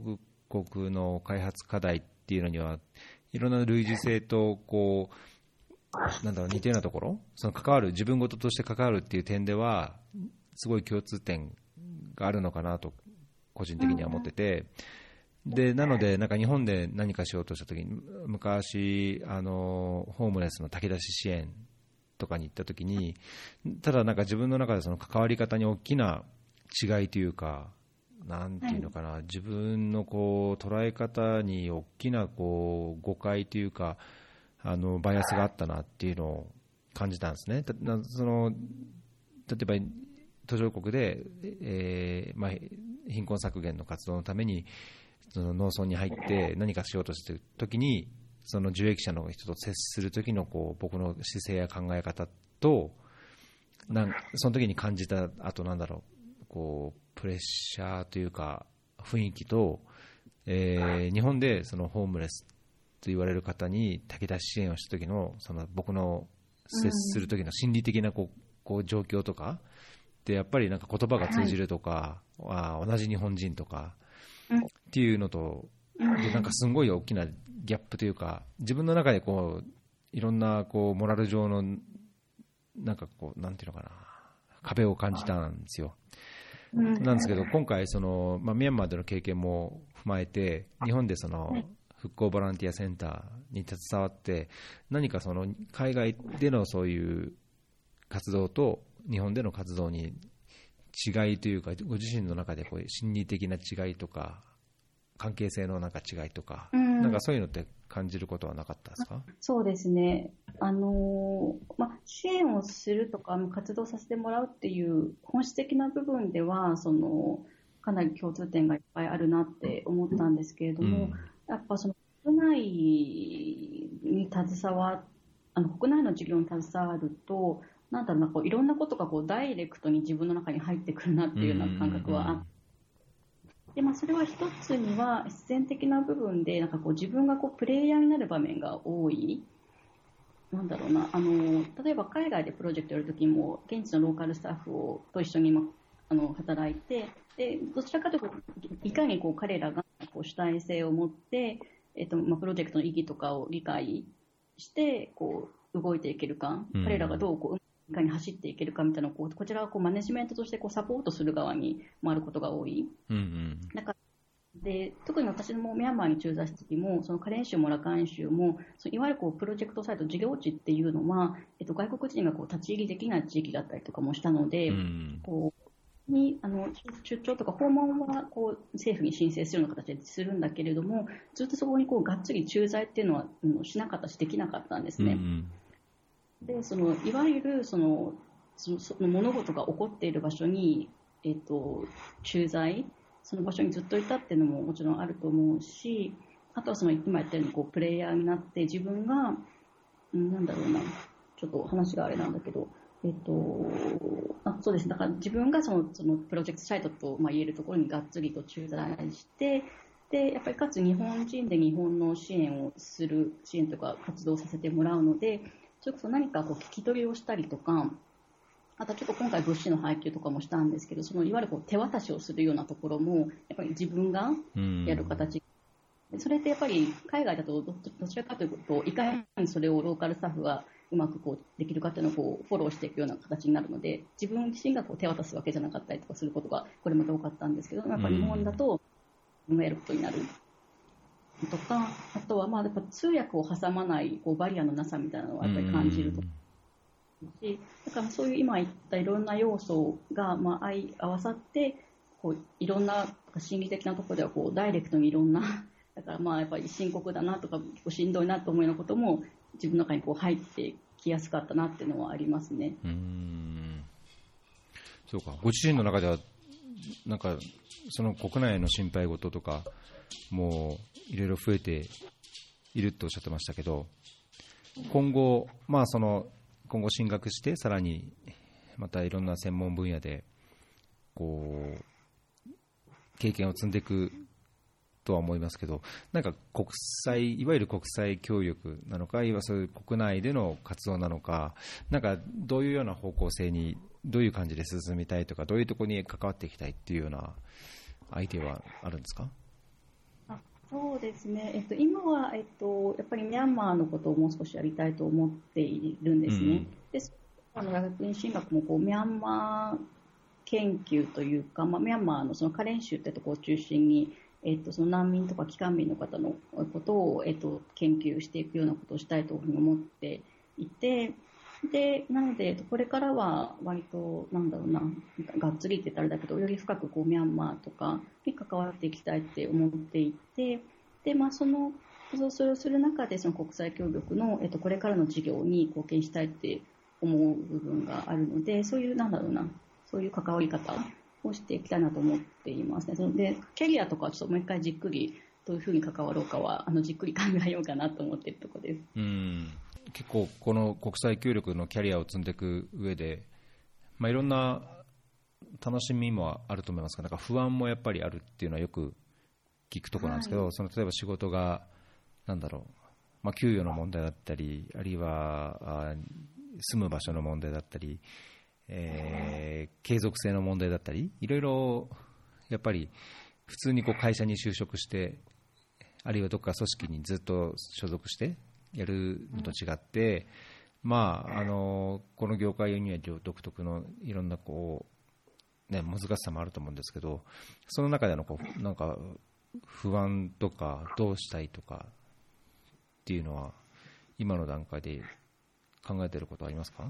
国の開発課題っていうのにはいろんな類似性とこうなんだろう似たようなところ、その関わる自分事として関わるっていう点ではすごい共通点があるのかなと個人的には思ってて、でなのでなんか日本で何かしようとしたときに昔ホームレスの炊き出し支援とかに行ったときに、ただなんか自分の中でその関わり方に大きな違いというか、なんていうのかな、自分のこう捉え方に大きなこう誤解というかバイアスがあったなっていうのを感じたんですね。その例えば途上国で、貧困削減の活動のためにその農村に入って何かしようとしているときに、その受益者の人と接するときのこう僕の姿勢や考え方とその時に感じたなんだろう、こうプレッシャーというか雰囲気と、日本でそのホームレスと言われる方に炊き出し支援をした時のその僕の接する時の心理的なこう状況とかで、やっぱりなんか言葉が通じるとか、同じ日本人とかっていうのとで、なんかすごい大きなギャップというか、自分の中でこういろんなこうモラル上のなんかこうなんていうのかな、壁を感じたんですよ。なんですけど、今回その、ミャンマーでの経験も踏まえて、日本でその復興ボランティアセンターに携わって、何かその海外でのそういう活動と日本での活動に違いというか、ご自身の中でこう心理的な違いとか関係性のなんか違いとか、なんかそういうのって感じることはなかったですか？ そうですね、支援をするとか活動させてもらうっていう本質的な部分ではかなり共通点がいっぱいあるなって思ったんですけれども、やっぱその国内に携わ国内の事業に携わると、なんだろうな、こういろんなことがこうダイレクトに自分の中に入ってくるなっていうような感覚はあって、でそれは一つには必然的な部分で、なんかこう自分がこうプレイヤーになる場面が多い。なんだろうな、例えば海外でプロジェクトやるときも現地のローカルスタッフと一緒に働いて、でどちらかというといかにこう彼らがこう主体性を持って、プロジェクトの意義とかを理解してこう動いていけるか、彼らがどうこういかに走っていけるかみたいなのをこちらはこうマネジメントとしてこうサポートする側に回ることが多い。だからで特に私もミャンマーに駐在した時も、そのカレン州もラカン州もいわゆるこうプロジェクトサイト事業地っていうのは、外国人がこう立ち入りできない地域だったりとかもしたので、こう出張とか訪問はこう政府に申請するような形でするんだけれども、ずっとそこにこうがっつり駐在っていうのはしなかったしできなかったんですね。でいわゆるその物事が起こっている場所に、駐在、その場所にずっといたっていうのももちろんあると思うし、あとは今やったようにこうプレイヤーになって自分が、なんだろうな、ちょっと話があれなんだけど、そうです。だから自分がそのプロジェクトサイトと言えるところにがっつりと駐在して、でやっぱりかつ日本人で日本の支援をする支援とか活動させてもらうので、それこそ何かこう聞き取りをしたりとか、あとちょっと今回物資の配給とかもしたんですけど、いわゆるこう手渡しをするようなところもやっぱり自分がやる形、それってやっぱり海外だとどちらかというといかにそれをローカルスタッフがうまくこうできるかというのをこうフォローしていくような形になるので、自分自身がこう手渡すわけじゃなかったりとかすることがこれまで多かったんですけど、やっぱ日本だと自分がやることになるとか、あとはやっぱ通訳を挟まないこうバリアのなさみたいなのはやっぱり感じると。だからそういう今言ったいろんな要素が相合わさって、こういろんな心理的なところではこうダイレクトにいろんな、だからやっぱり深刻だなとか結構しんどいなと思うようなことも自分の中にこう入ってきやすかったなっていうのはありますね。 そうか、ご自身の中ではなんかその国内の心配事とかもういろいろ増えているとおっしゃってましたけど、今後今後進学してさらにまたいろんな専門分野でこう経験を積んでいくとは思いますけど、なんかいわゆる国際協力なのか、いわゆるそういう国内での活動なのか、なんかどういうような方向性にどういう感じで進みたいとか、どういうところに関わっていきたいっていうようなアイデアはあるんですか？ そうですね、今は、やっぱりミャンマーのことをもう少しやりたいと思っているんですね。 うん。 で、大学院進学もこうミャンマー研究というか、ミャンマーのそのカレン州ってところを中心に、その難民とか帰還民の方のことを、研究していくようなことをしたいというふうに思っていて、で、なので、これからは割と、なんだろうな、がっつりって言ったらあれだけど、より深くこうミャンマーとかに関わっていきたいって思っていて、で、それをする中で、その国際協力の、これからの事業に貢献したいって思う部分があるので、そういう、なんだろうな、そういう関わり方をしていきたいなと思っていますね。で、キャリアとかはちょっともう一回じっくりどういうふうに関わろうかは、じっくり考えようかなと思っているところです。 結構この国際協力のキャリアを積んでいく上で、いろんな楽しみもあると思いますが、なんか不安もやっぱりあるっていうのはよく聞くところなんですけど、その例えば仕事がなんだろう、給与の問題だったり、あるいは住む場所の問題だったり、継続性の問題だったり、いろいろやっぱり普通にこう会社に就職して、あるいはどこか組織にずっと所属してやるのと違って、この業界には独特のいろんなこう、難しさもあると思うんですけど、その中でのなんか不安とかどうしたいとかっていうのは今の段階で考えていることはありますか？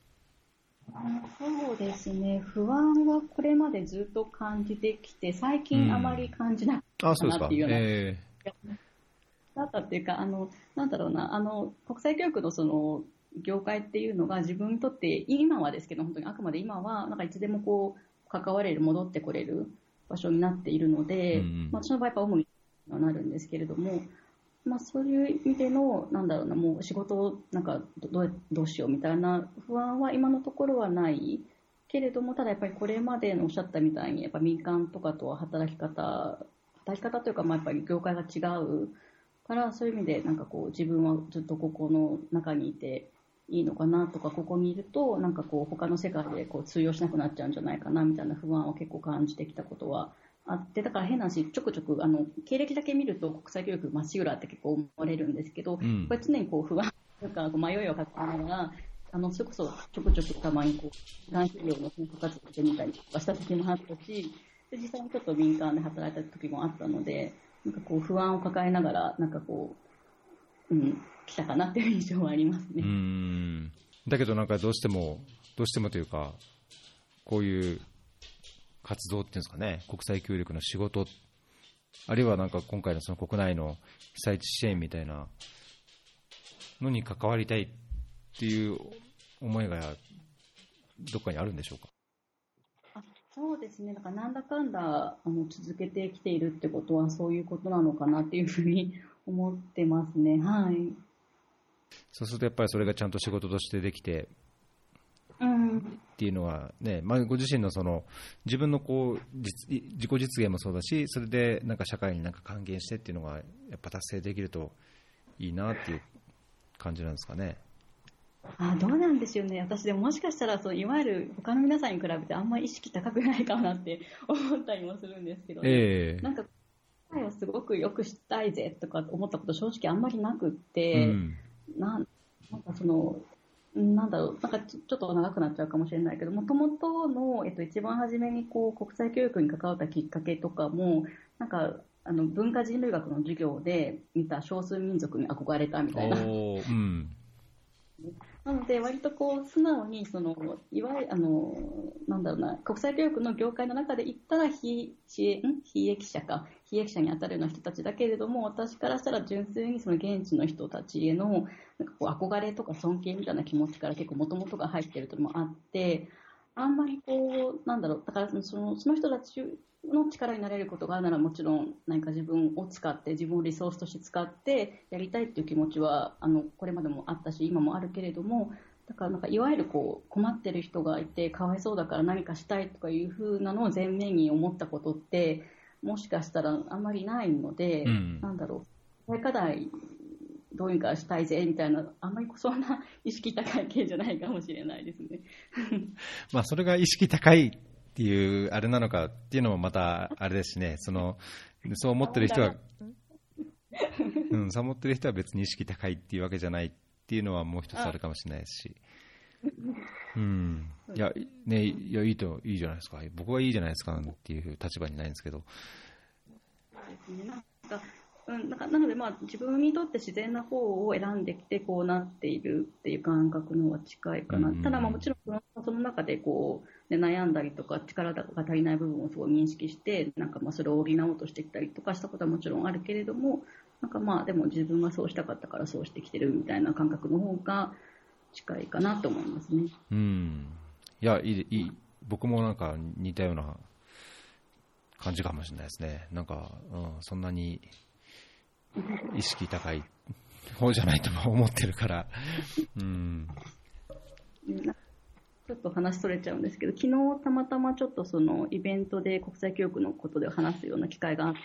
そうですね、不安はこれまでずっと感じてきて、最近あまり感じなかったなっていうような、だったっていうか、なんだろうな、国際教育のその業界っていうのが自分にとって今はですけど、本当にあくまで今はなんかいつでもこう関われる、戻ってこれる場所になっているので、私の場合は主になるんですけれども、そういう意味での、なんだろうな、もう仕事をなんかどうしようみたいな不安は今のところはないけれども、ただやっぱりこれまでのおっしゃったみたいに、やっぱ民間とかとは働き方というか、やっぱり業界が違うから、そういう意味でなんかこう自分はずっとここの中にいていいのかなとか、ここにいるとなんかこう他の世界でこう通用しなくなっちゃうんじゃないかなみたいな不安を結構感じてきたことはあって、だから変な話、ちょくちょく経歴だけ見ると国際教育まっしぐらって結構思われるんですけど、これ常にこう不安とか迷いを抱えながら、それこそちょくちょくたまにこうがん治療の研究活動してみたりとかした時もあったし、で実際にちょっと民間で働いた時もあったので、なんかこう不安を抱えながらなんかこう、来たかなっていう印象はありますね。 だけどなんかどうしてもというか、こういう活動っていうんですかね、国際協力の仕事、あるいはなんか今回のその国内の被災地支援みたいなのに関わりたいっていう思いがどっかにあるんでしょうか？ そうですね、なんだかんだ続けてきているってことはそういうことなのかなっていうふうに思ってますね。はい。 そうするとやっぱりそれがちゃんと仕事としてできてっていうのはね、ご自身のその自分のこう自己実現もそうだし、それでなんか社会になんか還元してっていうのがやっぱ達成できるといいなっていう感じなんですかね。 どうなんですよね。私でももしかしたらいわゆる他の皆さんに比べてあんまり意識高くないかなって思ったりもするんですけど、ね、なんか世界をすごく良くしたいぜとか思ったこと正直あんまりなくって、なんかなんだろう、なんかちょっと長くなっちゃうかもしれないけど、もともとの、一番初めにこう国際教育に関わったきっかけとかも、なんか文化人類学の授業で見た少数民族に憧れたみたいな。なので割とこう素直にいわゆるなんだろうな、国際教育の業界の中で言ったら非益者に当たるような人たちだけれども、私からしたら純粋にその現地の人たちへのなんかこう憧れとか尊敬みたいな気持ちから結構元々が入っているというのもあって、あんまりこうなんだろう、だからその人たちの力になれることがあるならもちろん何か自分を使って自分をリソースとして使ってやりたいっていう気持ちはこれまでもあったし今もあるけれども、だからなんかいわゆるこう困ってる人がいてかわいそうだから何かしたいとかいう風なのを前面に思ったことってもしかしたらあんまりないので、なんだろう、課題どうにかしたいぜみたいな、あんまりそんな意識高い系じゃないかもしれないですね。 それが意識高いっていうあれなのかっていうのもまたあれですしね、そう思ってる人がサボってる人は別に意識高いっていうわけじゃないっていうのはもう一つあるかもしれないですし、いや、ね、いや、いいじゃないですか。僕はいいじゃないですかっていう立場にないんですけど。 そうですね。なので、自分にとって自然な方を選んできてこうなっているっていう感覚の方が近いかな。ただもちろんその中で悩んだりとか力が足りない部分をすごい認識してそれを補おうとしてきたりとかしたことはもちろんあるけれども、でも自分がそうしたかったからそうしてきてるみたいな感覚の方が近いかなと思いますね。 いや、いい。僕も似たような感じかもしれないですね。そんなに意識高い方じゃないと思ってるから。ちょっと話それちゃうんですけど、昨日たまたまちょっとそのイベントで国際教育のことで話すような機会があって、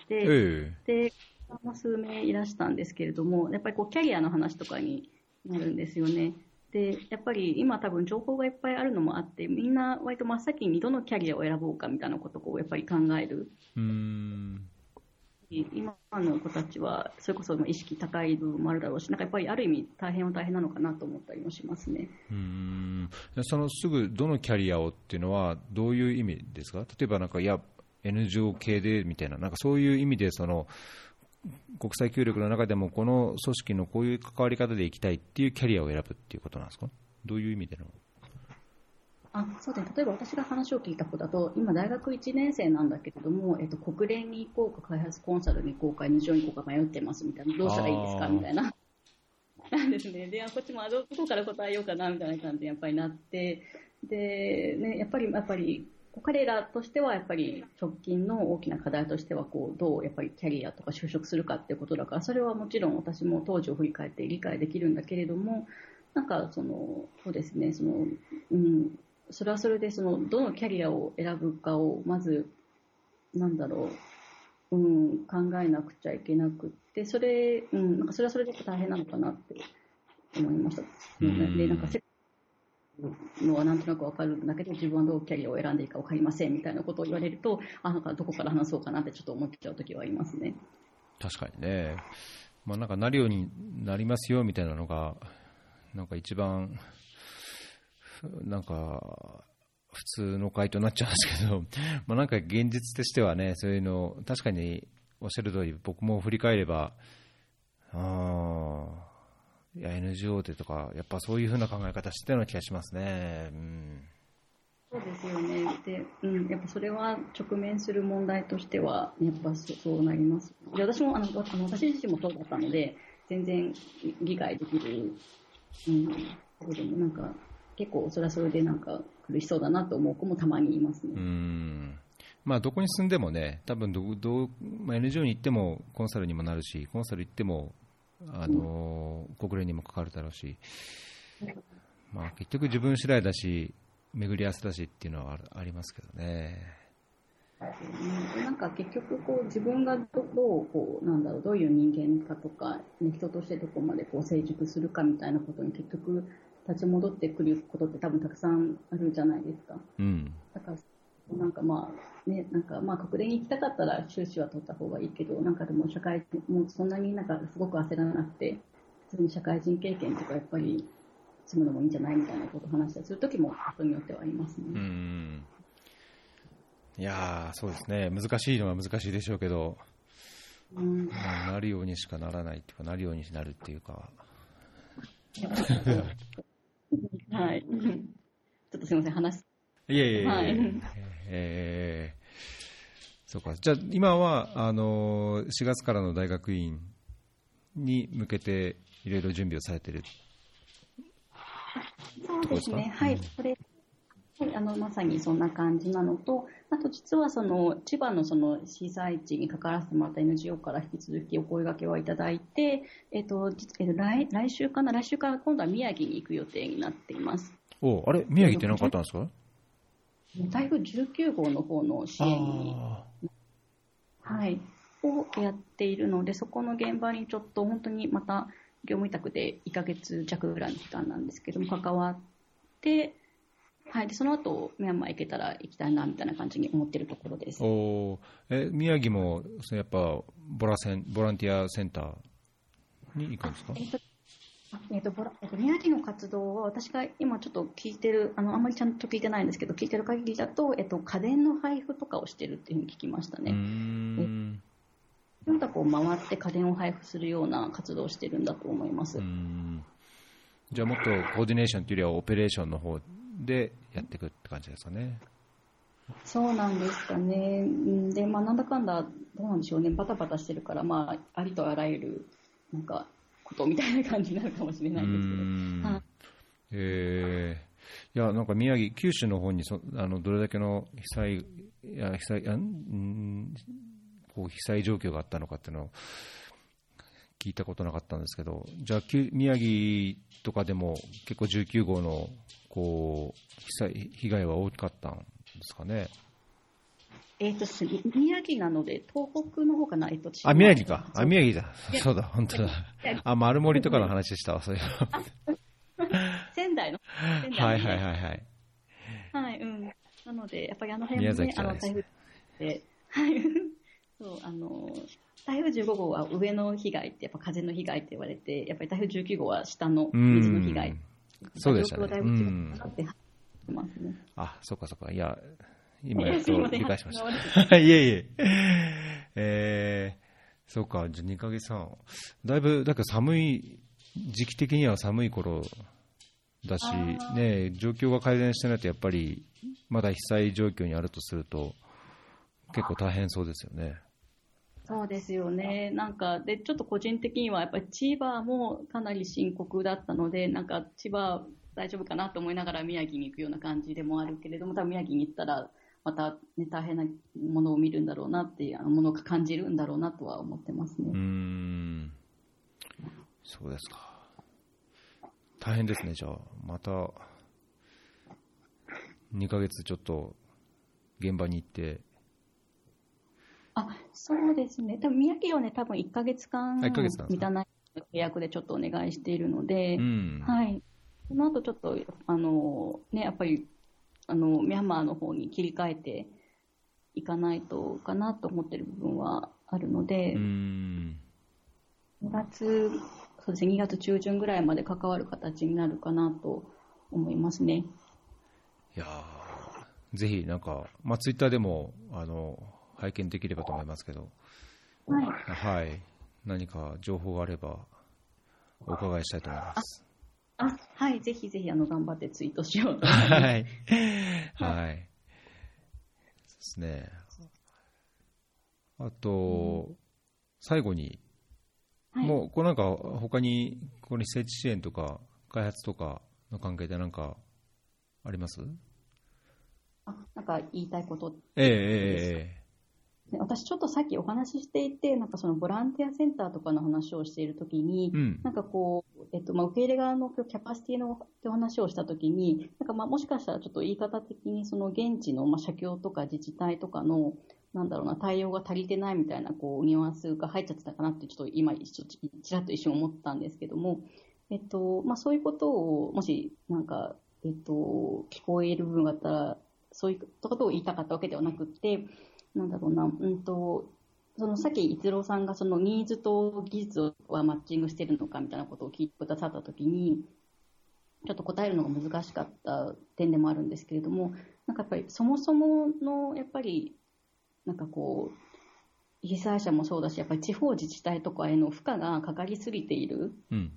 で数名いらしたんですけれども、やっぱりキャリアの話とかになるんですよね。でやっぱり今多分情報がいっぱいあるのもあって、みんな割と真っ先にどのキャリアを選ぼうかみたいなことをやっぱり考える。今の子たちはそれこそ意識高い部分もあるだろうし、やっぱりある意味大変なのかなと思ったりもしますね。 そのすぐどのキャリアをっていうのはどういう意味ですか？例えばNGO 系でみたいな、そういう意味でその国際協力の中でもこの組織のこういう関わり方でいきたいっていうキャリアを選ぶっていうことなんですか？どういう意味での？ そうですね。例えば私が話を聞いた子だと、今大学1年生なんだけれども、国連に行こうか開発コンサルに行こうか NGO に行こうか迷ってますみたいな、どうしたらいいですかみたいななんですね。でこっちもどこから答えようかなみたいな感じでやっぱりなって、で、ね、やっぱり彼らとしてはやっぱり直近の大きな課題としてはどうやっぱりキャリアとか就職するかっていうことだから、それはもちろん私も当時を振り返って理解できるんだけれども、そうですね、それはそれでどのキャリアを選ぶかをまず考えなくちゃいけなくって、それはそれで大変なのかなって思いました。でのはなんとなく分かるんだけど、自分はどうキャリアを選んでいいか分かりませんみたいなことを言われると、どこから話そうかなってちょっと思っちゃう時はありますね。 確かにね。なるようになりますよみたいなのが一番普通の回答になっちゃうんですけど、現実としてはね、そういうの確かにおっしゃる通り、僕も振り返ればNGO でとかやっぱそういう風な考え方してたような気がしますね。 そうですよね。で、やっぱそれは直面する問題としてはやっぱそうなります。で私も私自身もそうだったので全然理解できる。でも結構それはそれで苦しそうだなと思う子もたまにいますね。 どこに住んでもね、多分NGO に行ってもコンサルにもなるし、コンサル行っても国連にも関わるだろうし、結局自分次第だし巡り合わせだしっていうのはありますけどね。 結局自分がどういう人間かとか、人としてどこまで成熟するかみたいなことに結局立ち戻ってくることって多分たくさんあるじゃないですか。だから国連に行きたかったら修士は取った方がいいけど、でも社会もうそんなにすごく焦らなくて、普通に社会人経験とかやっぱり積むのもいいんじゃないみたいなことを話したりする時も人によってはありますね。 いやそうですね、難しいのは難しいでしょうけど、なるようにしかならないっていうか、なるようになるっていうかはい。ちょっとすみません、話す。 いえ。はい。そうか。じゃあ今は4月からの大学院に向けていろいろ準備をされている。 そうですね。はい。それまさにそんな感じなのと、あと実は千葉の被災地に関わらせてもらった NGO から引き続きお声掛けをいただいて、来週から今度は宮城に行く予定になっています。 あれ、宮城って何かあったんですか？ 台風19号の方の支援に、をやっているので、そこの現場にちょっと本当にまた業務委託で1ヶ月弱ぐらいの期間なんですけども関わって、 はい、でその後ミャンマー行けたら行きたいなみたいな感じに思ってるところです。 宮城もやっぱボランティアセンターに行くんですか？ 宮城の活動は私が今ちょっと聞いてる、あんまりちゃんと聞いてないんですけど、聞いてる限りだと、家電の配布とかをしてるっていうふうに聞きましたね。なんかこう回って家電を配布するような活動をしてるんだと思います。 じゃあもっとコーディネーションというよりはオペレーションの方でやっていくって感じですかね。 そうなんですかね。で、なんだかんだどうなんでしょうね。バタバタしてるから、ありとあらゆるなんかことみたいな感じになるかもしれないんですけど。 いや、なんか宮城、九州の方にどれだけの被災状況があったのかっていうのを聞いたことなかったんですけど、じゃあ宮城とかでも結構19号の被害は大きかったんですかね。 宮城なので東北の方かな。 宮城か。宮城だ。そうだ、本当だ。丸森とかの話したわ、そういう仙台の。 はい。 はい、なのでやっぱり辺もね、 宮崎じゃないですね。そう台風15号は上の被害ってやっぱ風の被害って言われて、やっぱり台風19号は下の水の被害。 そうでしたね。 だいぶ違うなってますね。 そうか。いや、今やっと理解しました。いえ。そうか、じゃあ2ヶ月半。だいぶ、だけど時期的には寒い頃だし、ね、状況が改善してないと、やっぱり、まだ被災状況にあるとすると、結構大変そうですよね。 そうですよね。でちょっと個人的にはやっぱり千葉もかなり深刻だったので、千葉大丈夫かなと思いながら宮城に行くような感じでもあるけれども、多分宮城に行ったらまた、ね、大変なものを見るんだろうなっていうものを感じるんだろうなとは思ってますね。 そうですか。大変ですね。じゃあまた2ヶ月ちょっと現場に行って。 そうですね。多分宮城はね、多分1ヶ月間満たない契約でちょっとお願いしているので、はい。その後ちょっとやっぱりミャンマーの方に切り替えていかないとかなと思っている部分はあるので、2月中旬ぐらいまで関わる形になるかなと思いますね。 いやぜひツイッターでも拝見できればと思いますけど、はい、何か情報があればお伺いしたいと思います。 はい、ぜひ頑張ってツイートしようと思います。 はい、ですね。あと、最後に、もう他にこの被災地支援とか開発とかの関係で何かあります？ 言いたいこと。 私ちょっとさっきお話ししていて、そのボランティアセンターとかの話をしているときに、受け入れ側のキャパシティの話をしたときに、もしかしたらちょっと言い方的にその現地の社協とか自治体とかの対応が足りてないみたいなニュアンスが入っちゃってたかなってちょっと今ちらっと一瞬思ったんですけども、そういうことをもし聞こえる部分があったら、そういうことを言いたかったわけではなくて、そのさっき逸郎さんがそのニーズと技術はマッチングしているのかみたいなことを聞いてくださったときに、ちょっと答えるのが難しかった点でもあるんですけれども、やっぱりそもそものやっぱり被災者もそうだし、やっぱり地方自治体とかへの負荷がかかりすぎている、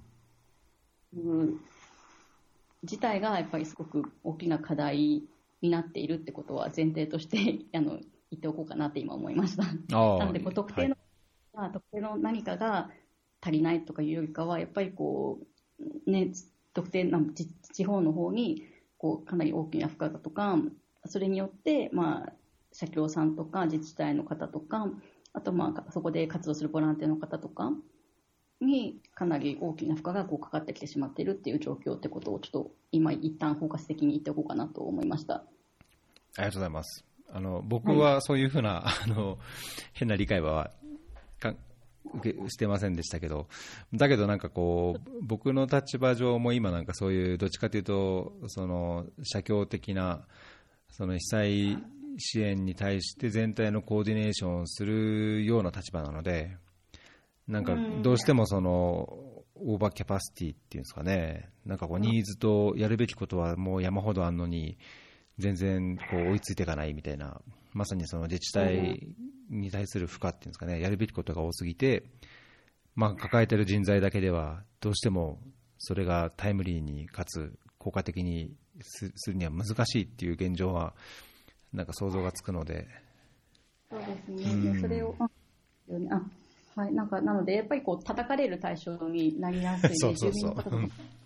自体がやっぱりすごく大きな課題になっているってことは前提として言っておこうかなって今思いました。なので特定の何かが足りないとかいうよりかは、やっぱり特定な地方の方にかなり大きな負荷だとか、それによって社協さんとか自治体の方とか、あとそこで活動するボランティアの方とかにかなり大きな負荷がかかってきてしまっているっていう状況ってことをちょっと今一旦包括的に言っておこうかなと思いました。 ありがとうございます。僕はそういうふうな、変な理解はしてませんでしたけど、だけどなんかこう僕の立場上も今なんかそういうどっちかというとその社協的なその被災支援に対して全体のコーディネーションをするような立場なので、なんかどうしてもそのオーバーキャパシティっていうんですかね、なんかこうニーズとやるべきことはもう山ほどあるのに全然こう追いついていかないみたいな、まさにその自治体に対する負荷っていうんですかね、やるべきことが多すぎて、まあ、抱えている人材だけではどうしてもそれがタイムリーにかつ効果的にするには難しいっていう現状はなんか想像がつくので。 そうですね、それをはい、なんかなのでやっぱりこう叩かれる対象になりやすいそうそうそう、 住民の方とか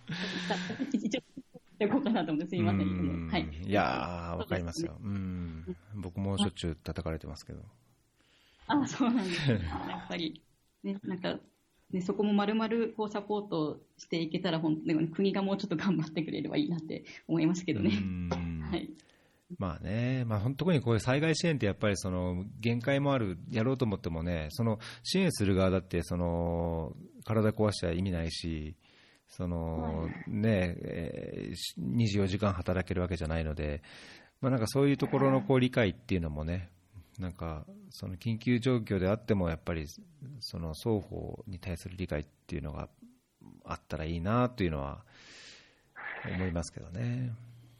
こうかなと思ってすみませんけど、はい、 いやーわかりますよ、僕もしょっちゅう叩かれてますけど。 そうなんですね。やっぱりね、なんかね、そこも丸々こうサポートしていけたら国がもうちょっと頑張ってくれればいいなって思いますけどね。はい。 まあね、まあ、特にこういう災害支援ってやっぱりその限界もある、やろうと思ってもね、その支援する側だってその体壊しちゃ意味ないし、そのね、24時間働けるわけじゃないので、まあ、なんかそういうところのこう理解っていうのもね、なんかその緊急状況であってもやっぱりその双方に対する理解っていうのがあったらいいなというのは思いますけどね。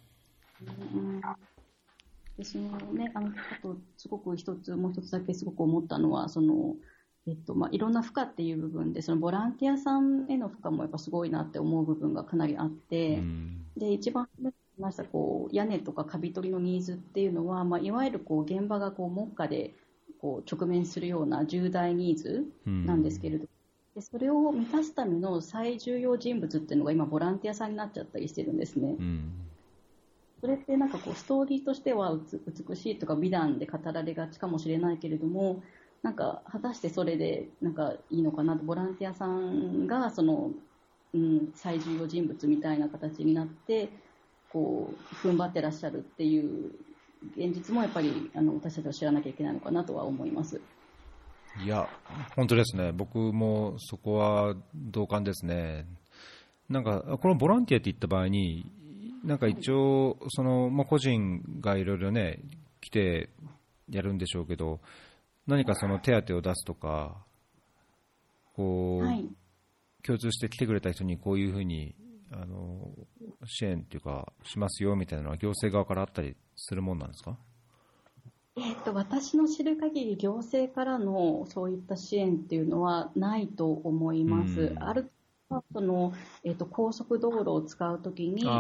そのね、あとすごくもう一つだけすごく思ったのはその、いろんな負荷っていう部分でそのボランティアさんへの負荷もやっぱすごいなって思う部分がかなりあって、で一番ましたこう屋根とかカビ取りのニーズっていうのは、いわゆるこう現場がこう目下でこう直面するような重大ニーズなんですけれど、でそれを満たすための最重要人物っていうのが今ボランティアさんになっちゃったりしてるんですね。それってなんかこうストーリーとしては美しいとか美談で語られがちかもしれないけれども、なんか果たしてそれでなんかいいのかなと、ボランティアさんがその、最重要人物みたいな形になってこう踏ん張ってらっしゃるっていう現実もやっぱり私たちは知らなきゃいけないのかなとは思います。 いや本当ですね、僕もそこは同感ですね。なんかこのボランティアって言った場合になんか一応その、個人がいろいろね来てやるんでしょうけど、何かその手当を出すとかこう、共通して来てくれた人にこういうふうに支援っていうかしますよみたいなのは行政側からあったりするもんなんですか？ 私の知る限り行政からのそういった支援っていうのはないと思います。あるその高速道路を使うときに、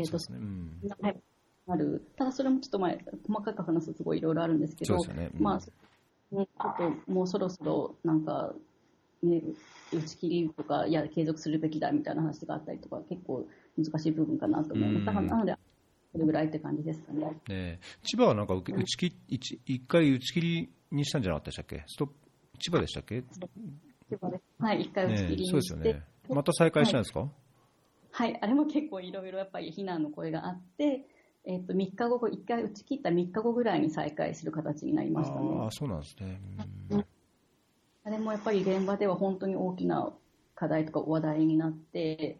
ただそれもちょっと細かく話すとすごいいろいろあるんですけど、ちょっともうそろそろなんか、ね、打ち切りとか継続するべきだみたいな話があったりとか結構難しい部分かなと思います。だからなのでそれぐらいって感じですかね。 千葉はなんか一回打ち切りにしたんじゃなかったでしたっけ？千葉でしたっけ？ 千葉です。はい、一回打ち切りにして、 そうですよね。また再開したんですか？ はい、あれも結構いろいろやっぱり非難の声があって、3日後、1回打ち切った3日後ぐらいに再開する形になりましたね。 そうなんですね。 あれもやっぱり現場では本当に大きな課題とか話題になって、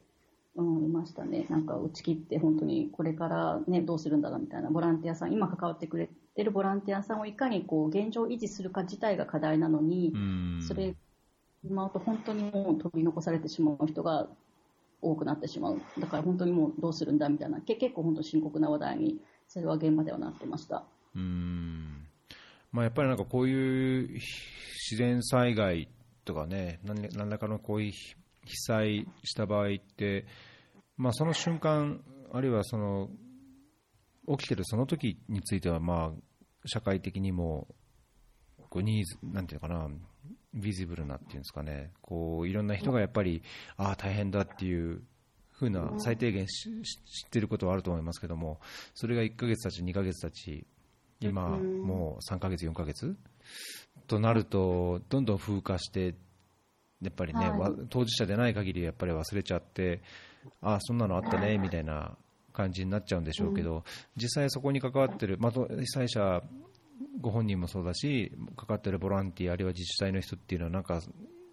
いましたね。なんか打ち切って本当にこれから、ね、どうするんだろうみたいな、ボランティアさん、今関わってくれてるボランティアさんをいかにこう現状維持するか自体が課題なのに、それ今と本当にもう取り残されてしまう人が多くなってしまう。だから本当にもうどうするんだみたいな、結構本当深刻な話題にそれは現場ではなってました。 やっぱりなんかこういう自然災害とかね、何らかのこういう被災した場合って、その瞬間あるいはその起きてるその時については社会的にもこうニーズなんていうのかな、ビジブルなっていうんですかね、こういろんな人がやっぱり大変だっていう風な最低限知っていることはあると思いますけども、それが1ヶ月たち2ヶ月たち今もう3ヶ月4ヶ月となるとどんどん風化してやっぱりね、当事者でない限りやっぱり忘れちゃって、そんなのあったねみたいな感じになっちゃうんでしょうけど、実際そこに関わってる、被災者ご本人もそうだし関わってるボランティアあるいは自治体の人っていうのはなんか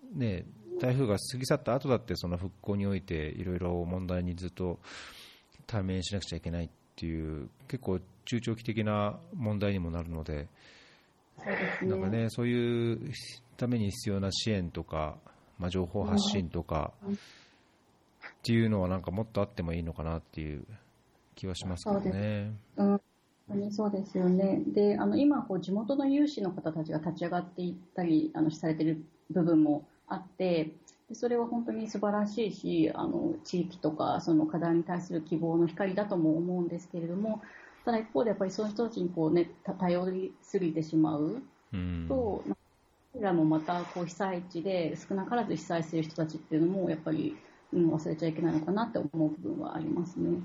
ね、台風が過ぎ去った後だってその復興においていろいろ問題にずっと対面しなくちゃいけないっていう結構中長期的な問題にもなるので、 そうですね、 なんかね、そういうために必要な支援とか、情報発信とかっていうのはなんかもっとあってもいいのかなっていう気はしますけどね。 本当にそうですよね。で、今地元の有志の方たちが立ち上がっていったりされている部分もあって、でそれは本当に素晴らしいし、地域とかその課題に対する希望の光だとも思うんですけれども、ただ一方でやっぱりそういう人たちに頼りすぎてしまうと、彼らもまた被災地で少なからず被災している人たちっていうのもやっぱり、忘れちゃいけないのかなって思う部分はありますね。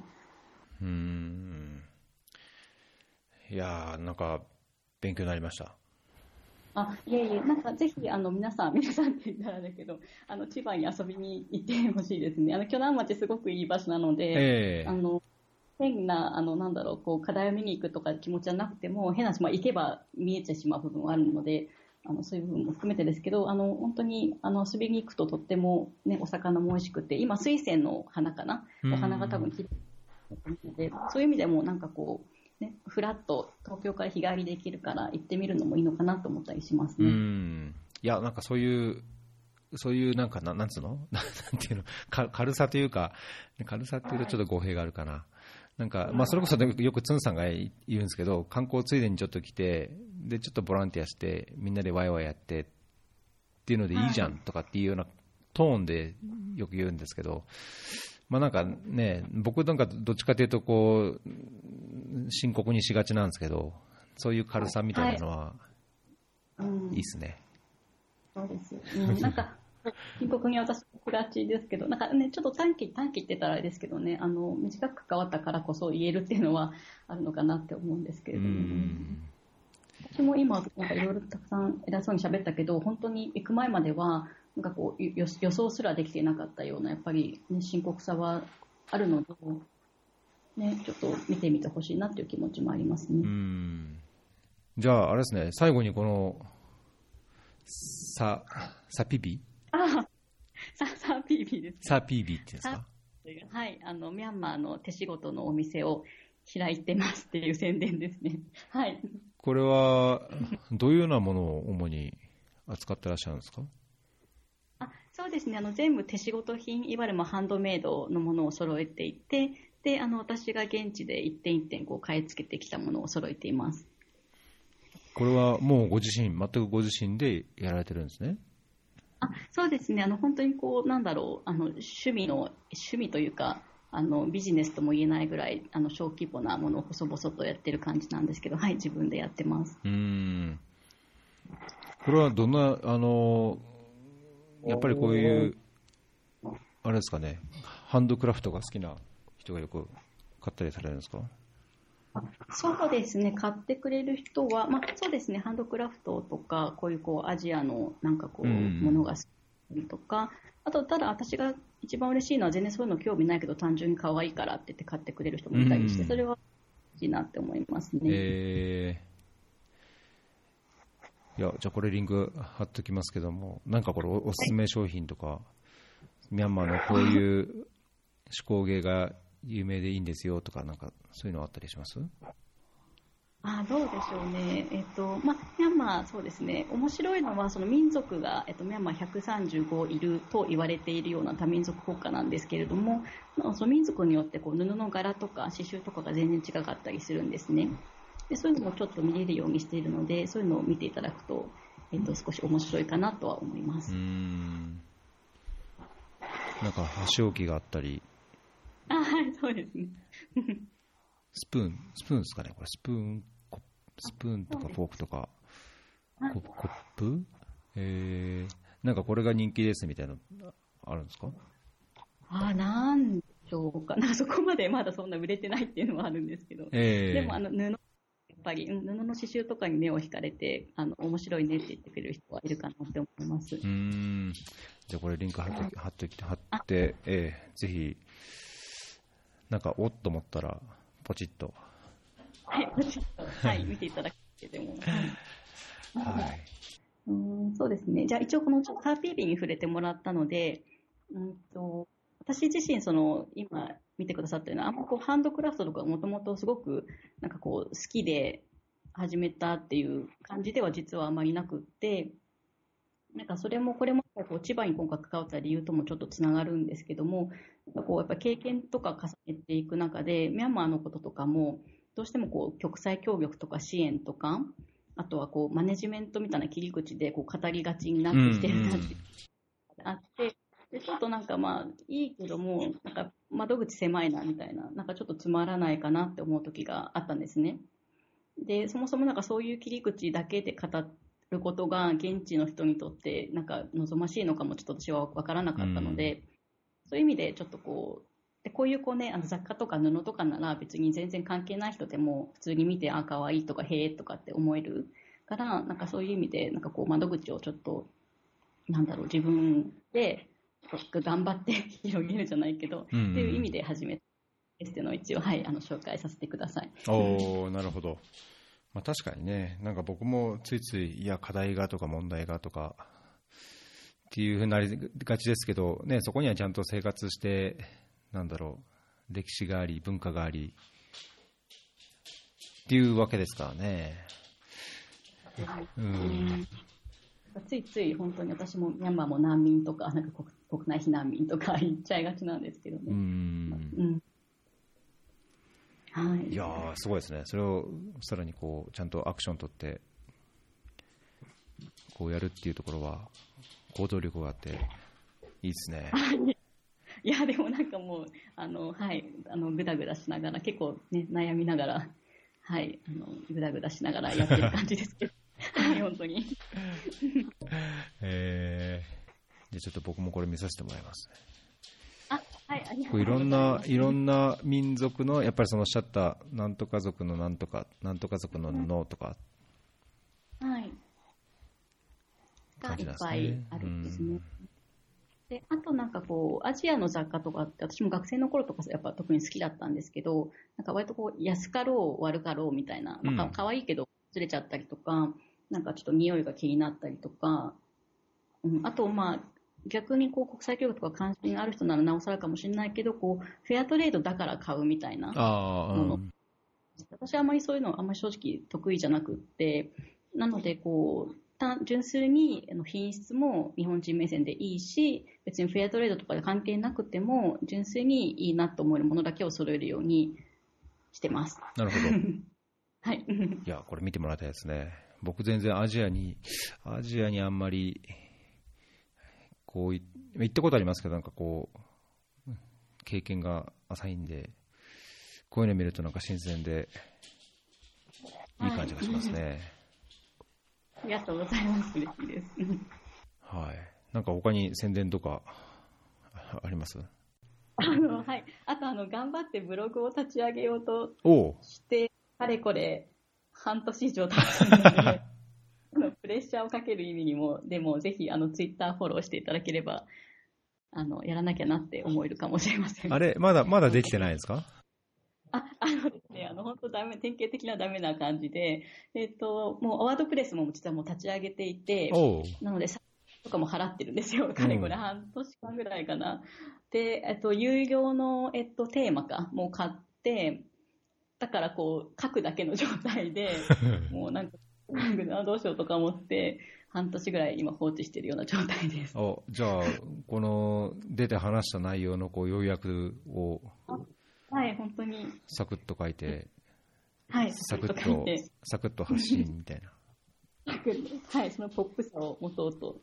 いやー、なんか勉強になりました。 いえいえ、なんかぜひ皆さんって言ったらだけど、千葉に遊びに行ってほしいですね。鋸南町すごくいい場所なので、変な課題を見に行くとか気持ちはなくても、変な行けば見えてしまう部分はあるので、そういう部分も含めてですけど、本当に遊びに行くととってもね、お魚も美味しくて、今水仙の花かな、お花が多分きれいなので、そういう意味でもなんかフラッと東京から日帰りできるから行ってみるのもいいのかなと思ったりしますね。 いや、なんかそういうなんかなんつうのなんていうの、軽さというか、軽さっていうとちょっと語弊があるかな。なんかそれこそよくつんさんが言うんですけど、観光ついでにちょっと来て、でちょっとボランティアしてみんなでワイワイやってっていうのでいいじゃんとかっていうようなトーンでよく言うんですけど、なんかね、僕なんかどっちかというと深刻にしがちなんですけど、そういう軽さみたいなのはいいですね。 そうです。なんか深刻に私しがちですけど、なんかね、ちょっと短期って言ったらあれですけどね、短く関わったからこそ言えるっていうのはあるのかなって思うんですけれども、私も今なんかいろいろたくさん偉そうに喋ったけど、本当に行く前まではなんか予想すらできていなかったようなやっぱり、ね、深刻さはあるので、ね、ちょっと見てみてほしいなっていう気持ちもありますね。 じゃああれですね、最後にこのサピビサピービーです、ね、 サピービーっていうんですか。 はい、ミャンマーの手仕事のお店を開いてますっていう宣伝ですね。はい。 これはどういうようなものを主に扱ってらっしゃるんですか。 そうですね、全部手仕事品、いわゆるハンドメイドのものを揃えていて、で私が現地で一点一点買い付けてきたものを揃えています。 これはもう全くご自身でやられてるんですね。 そうですね、本当に趣味というかビジネスとも言えないぐらい小規模なものを細々とやってる感じなんですけど、はい、自分でやってます。 これはどんなやっぱりこういうあれですかね、ハンドクラフトが好きな人がよく買ったりされるんですか。 そうですね、買ってくれる人は、そうですね、ハンドクラフトとかこういうアジアのものが好きとか、あとただ私が一番嬉しいのは全然そういうの興味ないけど単純に可愛いからって言って買ってくれる人もいたりして、それはいいなって思いますね。 いや、じゃあこれリンク貼っときますけども、なんかこれおすすめ商品とか、ミャンマーのこういう手工芸が有名でいいんですよとか、なんかそういうのあったりします？ どうでしょうね。ミャンマー、そうですね。面白いのは、その民族が、ミャンマー135いると言われているような多民族国家なんですけれども、その民族によって布の柄とか刺繍とかが全然違かったりするんですね。でそういうのもちょっと見れるようにしているので、そういうのを見ていただくと、少し面白いかなとは思います。 なんか箸置きがあったり。 はい、そうですね。 スプーンですかね、これスプーンとかフォークとかコップ、なんかこれが人気ですみたいなのあるんですか？ なんでしょうか。そこまでまだそんな売れてないっていうのはあるんですけど、でもやっぱり布の刺繍とかに目を引かれて面白いねって言ってくれる人はいるかなって思います。 じゃあこれリンク貼って、ぜひなんかおっと思ったらポチッと、 はい、ポチッと、はい、見ていただけても、 はい。 そうですね。じゃあ一応このカーピービに触れてもらったので、私自身今見てくださったような、あんまこうハンドクラフトとかもともとすごくなんかこう好きで始めたっていう感じでは実はあまりなくって、なんかそれもこれもこう千葉に今回関わった理由ともちょっとつながるんですけども、なんかこうやっぱ経験とか重ねていく中で、ミャンマーのこととかも、どうしてもこう国際協力とか支援とか、あとはこうマネジメントみたいな切り口でこう語りがちになってきてるなってあって、でちょっとなんかまあいいけども、なんか窓口狭いなみたいな、なんかちょっとつまらないかなって思う時があったんですね。で、そもそもなんかそういう切り口だけで語ることが現地の人にとってなんか望ましいのかもちょっと私は分からなかったので、そういう意味でちょっとこういうね、雑貨とか布とかなら別に全然関係ない人でも普通に見て、あ、可愛いとか、へえとかって思えるから、なんかそういう意味で、なんかこう窓口をちょっと、なんだろう、自分で頑張って広げるじゃないけど、っていう意味で始めたっていうのを一応、はい、紹介させてください。 なるほど。まあ、確かにね、なんか僕もついつい、いや、課題がとか問題がとかっていうふうになりがちですけど、ね、そこにはちゃんと生活して、なんだろう、歴史があり、文化がありっていうわけですからね。 ついつい本当に私もミャンマーも難民とか、なんか国内避難民とか言っちゃいがちなんですけどね。はい、 いやー、すごいですね。それをさらにこうちゃんとアクション取ってこうやるっていうところは行動力があっていいですね。 いやでもなんかもうはい、グダグダしながら結構ね悩みながら、はい、グダグダしながらやってる感じですけどはい本当にじゃあちょっと僕もこれ見させてもらいますね。 はい、 いろんな民族のやっぱりそのおっしゃったなんとか族のなんとか族ののとか、 はいがいっぱいあるんですね。であとなんかこうアジアの雑貨とかって私も学生の頃とかやっぱ特に好きだったんですけど、なんか割とこう安かろう悪かろうみたいな、なんか可愛いけどずれちゃったりとか、なんかちょっと匂いが気になったりとか、あとまあ逆にこう国際協力とか関心がある人ならなおさらかもしれないけど、こうフェアトレードだから買うみたいなもの、私はあまりそういうのあんまり正直得意じゃなくって、なのでこう純粋に品質も日本人目線でいいし、別にフェアトレードとかで関係なくても純粋にいいなと思えるものだけを揃えるようにしてます。 なるほどはい。 いやこれ見てもらいたいですね。僕全然アジアにあんまりこう行ったことありますけど、なんかこう経験が浅いんで、こういうの見るとなんか新鮮でいい感じがしますね。 ありがとうございます。嬉しいです。 はい。なんか他に宣伝とかあります？ はい。あと頑張ってブログを立ち上げようとしてかれこれ半年以上経つので。プレッシャーをかける意味にも、でもぜひツイッターフォローしていただければやらなきゃなって思えるかもしれません。 あれまだできてないですか？ ですね、本当典型的なダメな感じで、もうワードプレスも実はもう立ち上げていて、なのでとかも払ってるんですよ。かれこれ半年間ぐらいかな。で、有料のテーマもう買って、だからこう書くだけの状態で、もうなんかどうしようとか思って半年ぐらい今放置しているような状態です。 じゃあこの出て話した内容のこう要約をはい本当にサクッと書いて、 はい、 サクッと発信みたいなはい、そのポップさを持とうと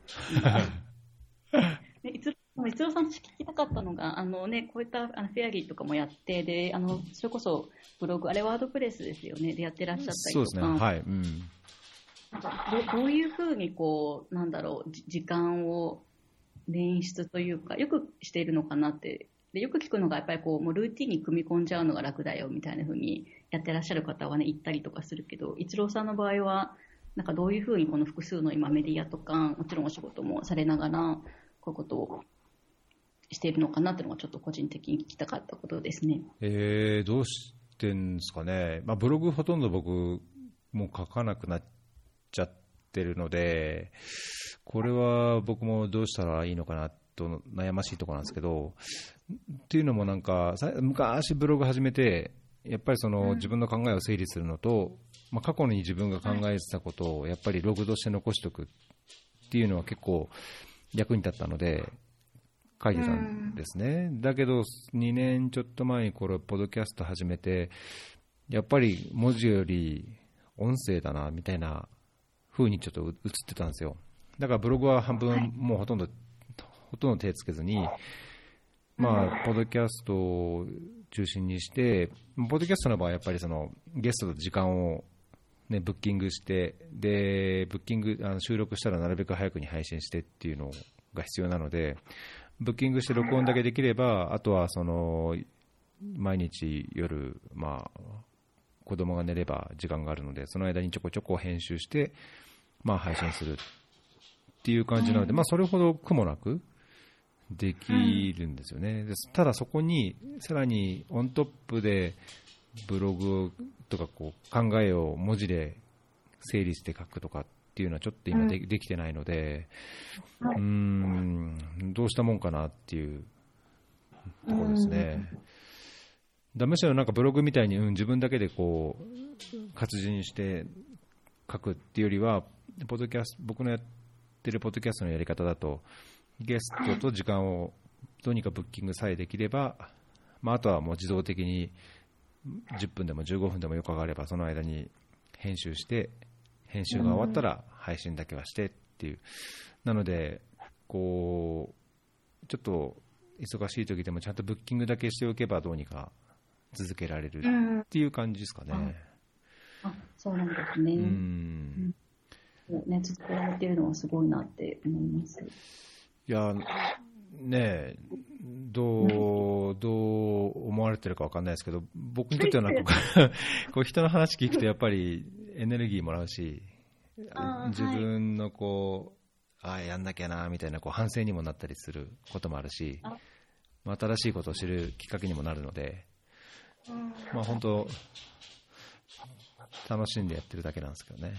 逸郎さんと聞きたかったのがこういったフェアリーとかもやってでそれこそブログあれワードプレスですよねでやってらっしゃったりとか。 そうですね、はい、 なんかどういうふうにこうなんだろう時間を捻出というかよくしているのかなってでよく聞くのがやっぱりこうもうルーティンに組み込んじゃうのが楽だよみたいなふうにやってらっしゃる方はね言ったりとかするけど、逸郎さんの場合はなんかどういうふうにこの複数の今メディアとかもちろんお仕事もされながらこういうことをしているのかなっていうのがちょっと個人的に聞きたかったことですね。 どうしてんですかね、ブログほとんど僕もう書かなくなっちゃってってるので、これは僕もどうしたらいいのかなと悩ましいところなんですけど、っていうのもなんか昔ブログ始めて、やっぱりその自分の考えを整理するのと、過去に自分が考えてたことをやっぱりログとして残しておくっていうのは結構役に立ったので書いてたんですね。だけど2年ちょっと前にこれポッドキャスト始めて、やっぱり文字より音声だなみたいな風にちょっと映ってたんですよ。だからブログは半分もうほとんど手つけずに、ポッドキャストを中心にして、ポッドキャストの場合はやっぱりそのゲストと時間を、ね、ブッキングして、で収録したらなるべく早くに配信してっていうのが必要なので、ブッキングして録音だけできれば、あとはその毎日夜、子供が寝れば時間があるので、その間にちょこちょこ編集して、配信するっていう感じなので、それほど苦もなくできるんですよね。ただそこにさらにオントップでブログとかこう考えを文字で整理して書くとかっていうのはちょっと今できてないので、どうしたもんかなっていうところですね。むしろなんかブログみたいに、自分だけでこう活字にして書くっていうよりは、僕のやってるポッドキャストのやり方だと、ゲストと時間をどうにかブッキングさえできれば、あとはもう自動的に10分でも15分でもよく上がれば、その間に編集して、編集が終わったら配信だけはしてっていう。なのでこうちょっと忙しい時でもちゃんとブッキングだけしておけばどうにか続けられるっていう感じですかね。 そうなんですね。続けられてるのはすごいなって思います。 いやね、どう思われてるか分かんないですけど、僕にとってはなんかこう人の話聞くとやっぱりエネルギーもらうし、自分のこうやんなきゃなみたいなこう反省にもなったりすることもあるし、新しいことを知るきっかけにもなるので、本当楽しんでやってるだけなんですけどね。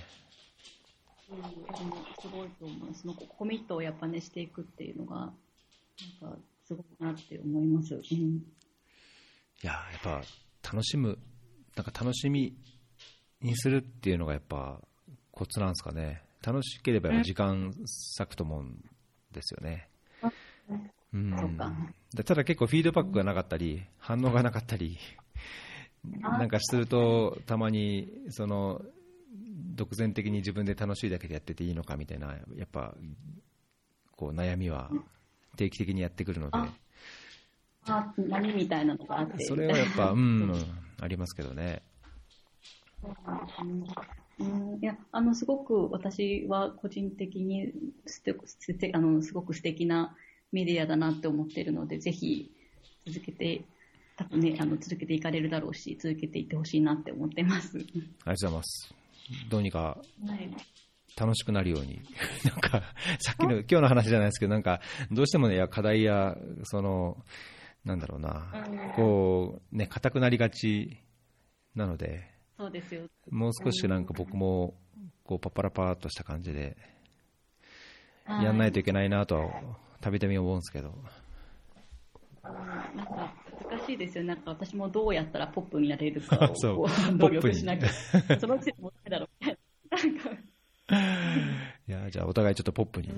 すごいと思います。そのコミットをやっぱねしていくっていうのがなんかすごいなって思います。いやっぱ楽しみにするっていうのがやっぱコツなんですかね。楽しければやっぱ時間割くと思うんですよね。ただ結構フィードバックがなかったり反応がなかったりなんかすると、たまにその独善的に自分で楽しいだけでやってていいのかみたいな、やっぱこう悩みは定期的にやってくるので、 波みたいなのがあって、 それはやっぱありますけどね。 いやすごく私は個人的にすごく素敵なメディアだなって思っているので、ぜひ続けて続けていかれるだろうし、続けていってほしいなって思ってます。ありがとうございます。どうにか楽しくなるようになんかさっきの今日の話じゃないですけど、なんかどうしてもね、課題やそのなんだろうな、こうね硬くなりがちなので、 そうですよ。 もう少しなんか僕もこうパッパラパーっとした感じでやんないといけないなとはたびたび思うんですけど、 なんか難しいですよ。なんか私もどうやったらポップになれるかをそう努力しなきゃそのうちもないだろうみたいな。 いや、じゃあお互いちょっとポップに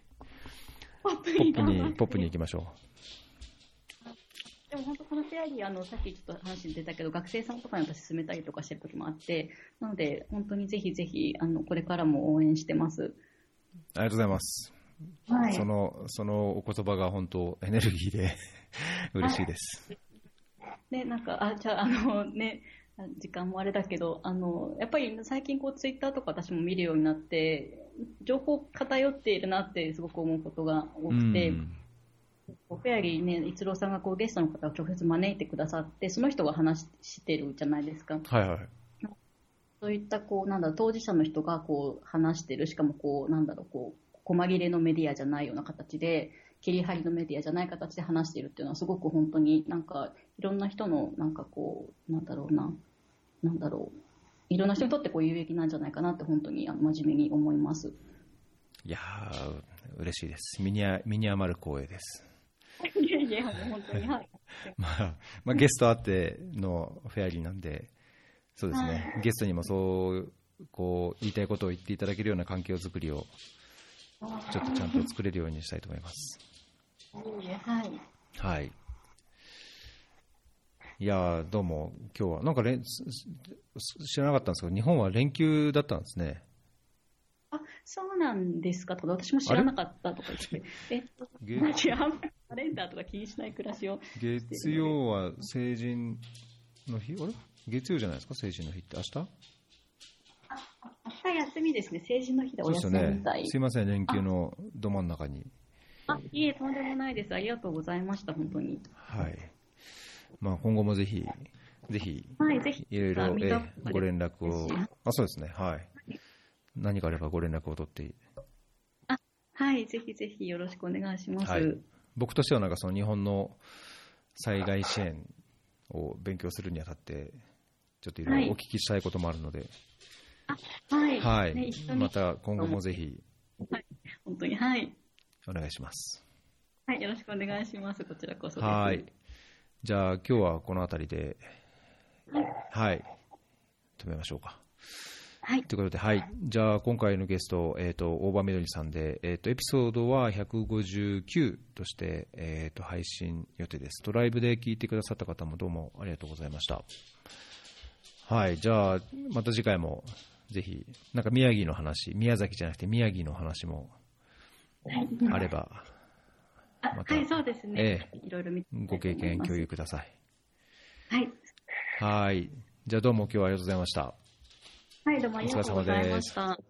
行きましょう。 でも本当このフェアリーさっきちょっと話に出たけど、学生さんとかに私勧めたりとかしてる時もあって、なので本当にぜひぜひこれからも応援してます。 ありがとうございます。そのお言葉が本当エネルギーで嬉しいです。 ね、なんかじゃあね、時間もあれだけどやっぱり最近ツイッターとか私も見るようになって、情報偏っているなってすごく思うことが多くて、フェアリーね、逸郎さんがゲストの方を直接招いてくださって、その人が話してるじゃないですか。 はいはい。 そういった当事者の人が話してる、しかも細切れのメディアじゃないような形で、切り張りのメディアじゃない形で話しているっていうのはすごく本当にいろんな人のいろんな人にとって有益なんじゃないかなって本当に真面目に思います。 いやー、嬉しいです。身に余る光栄です。 いやいや、もう本当に、はい。 まあ、ゲストあってのフェアリーなんで、そうですね、ゲストにもそう言いたいことを言っていただけるような環境づくりをちょっとちゃんと作れるようにしたいと思います。 はい。 はい。いやどうも今日はなんか知らなかったんですけど、日本は連休だったんですね。 そうなんですかとか、私も知らなかったとか言って、カレンダーとか気にしない暮らしを。 月曜は成人の日、あれ月曜じゃないですか、成人の日って明日？ 明日休みですね、成人の日でお休みみたい。 すいません、連休のど真ん中に。 いえ、とんでもないです。ありがとうございました、本当に。 はい。まあ、今後もぜひ、 はい、ぜひいろいろご連絡を、そうですね、はい。何かあればご連絡を取って。 はい、ぜひぜひよろしくお願いします。はい、 僕としてはその日本の災害支援を勉強するにあたって、ちょっといろいろお聞きしたいこともあるので、はい、ね、また今後もぜひ、 はい、本当に、はい、 お願いします。 はい、よろしくお願いします。こちらこそです。 はい。じゃあ今日はこのあたりで、はい、止めましょうか。はい。ということで、はい。じゃあ今回のゲスト、大場みどりさんで、エピソードは159として、配信予定です。ライブで聞いてくださった方もどうもありがとうございました。はい。じゃあまた次回もぜひなんか宮崎じゃなくて宮城の話もあれば、 また、はい、そうですね。いろいろご経験共有ください。 はい。 はい。じゃあどうも今日はありがとうございました。 はい、どうもありがとうございました。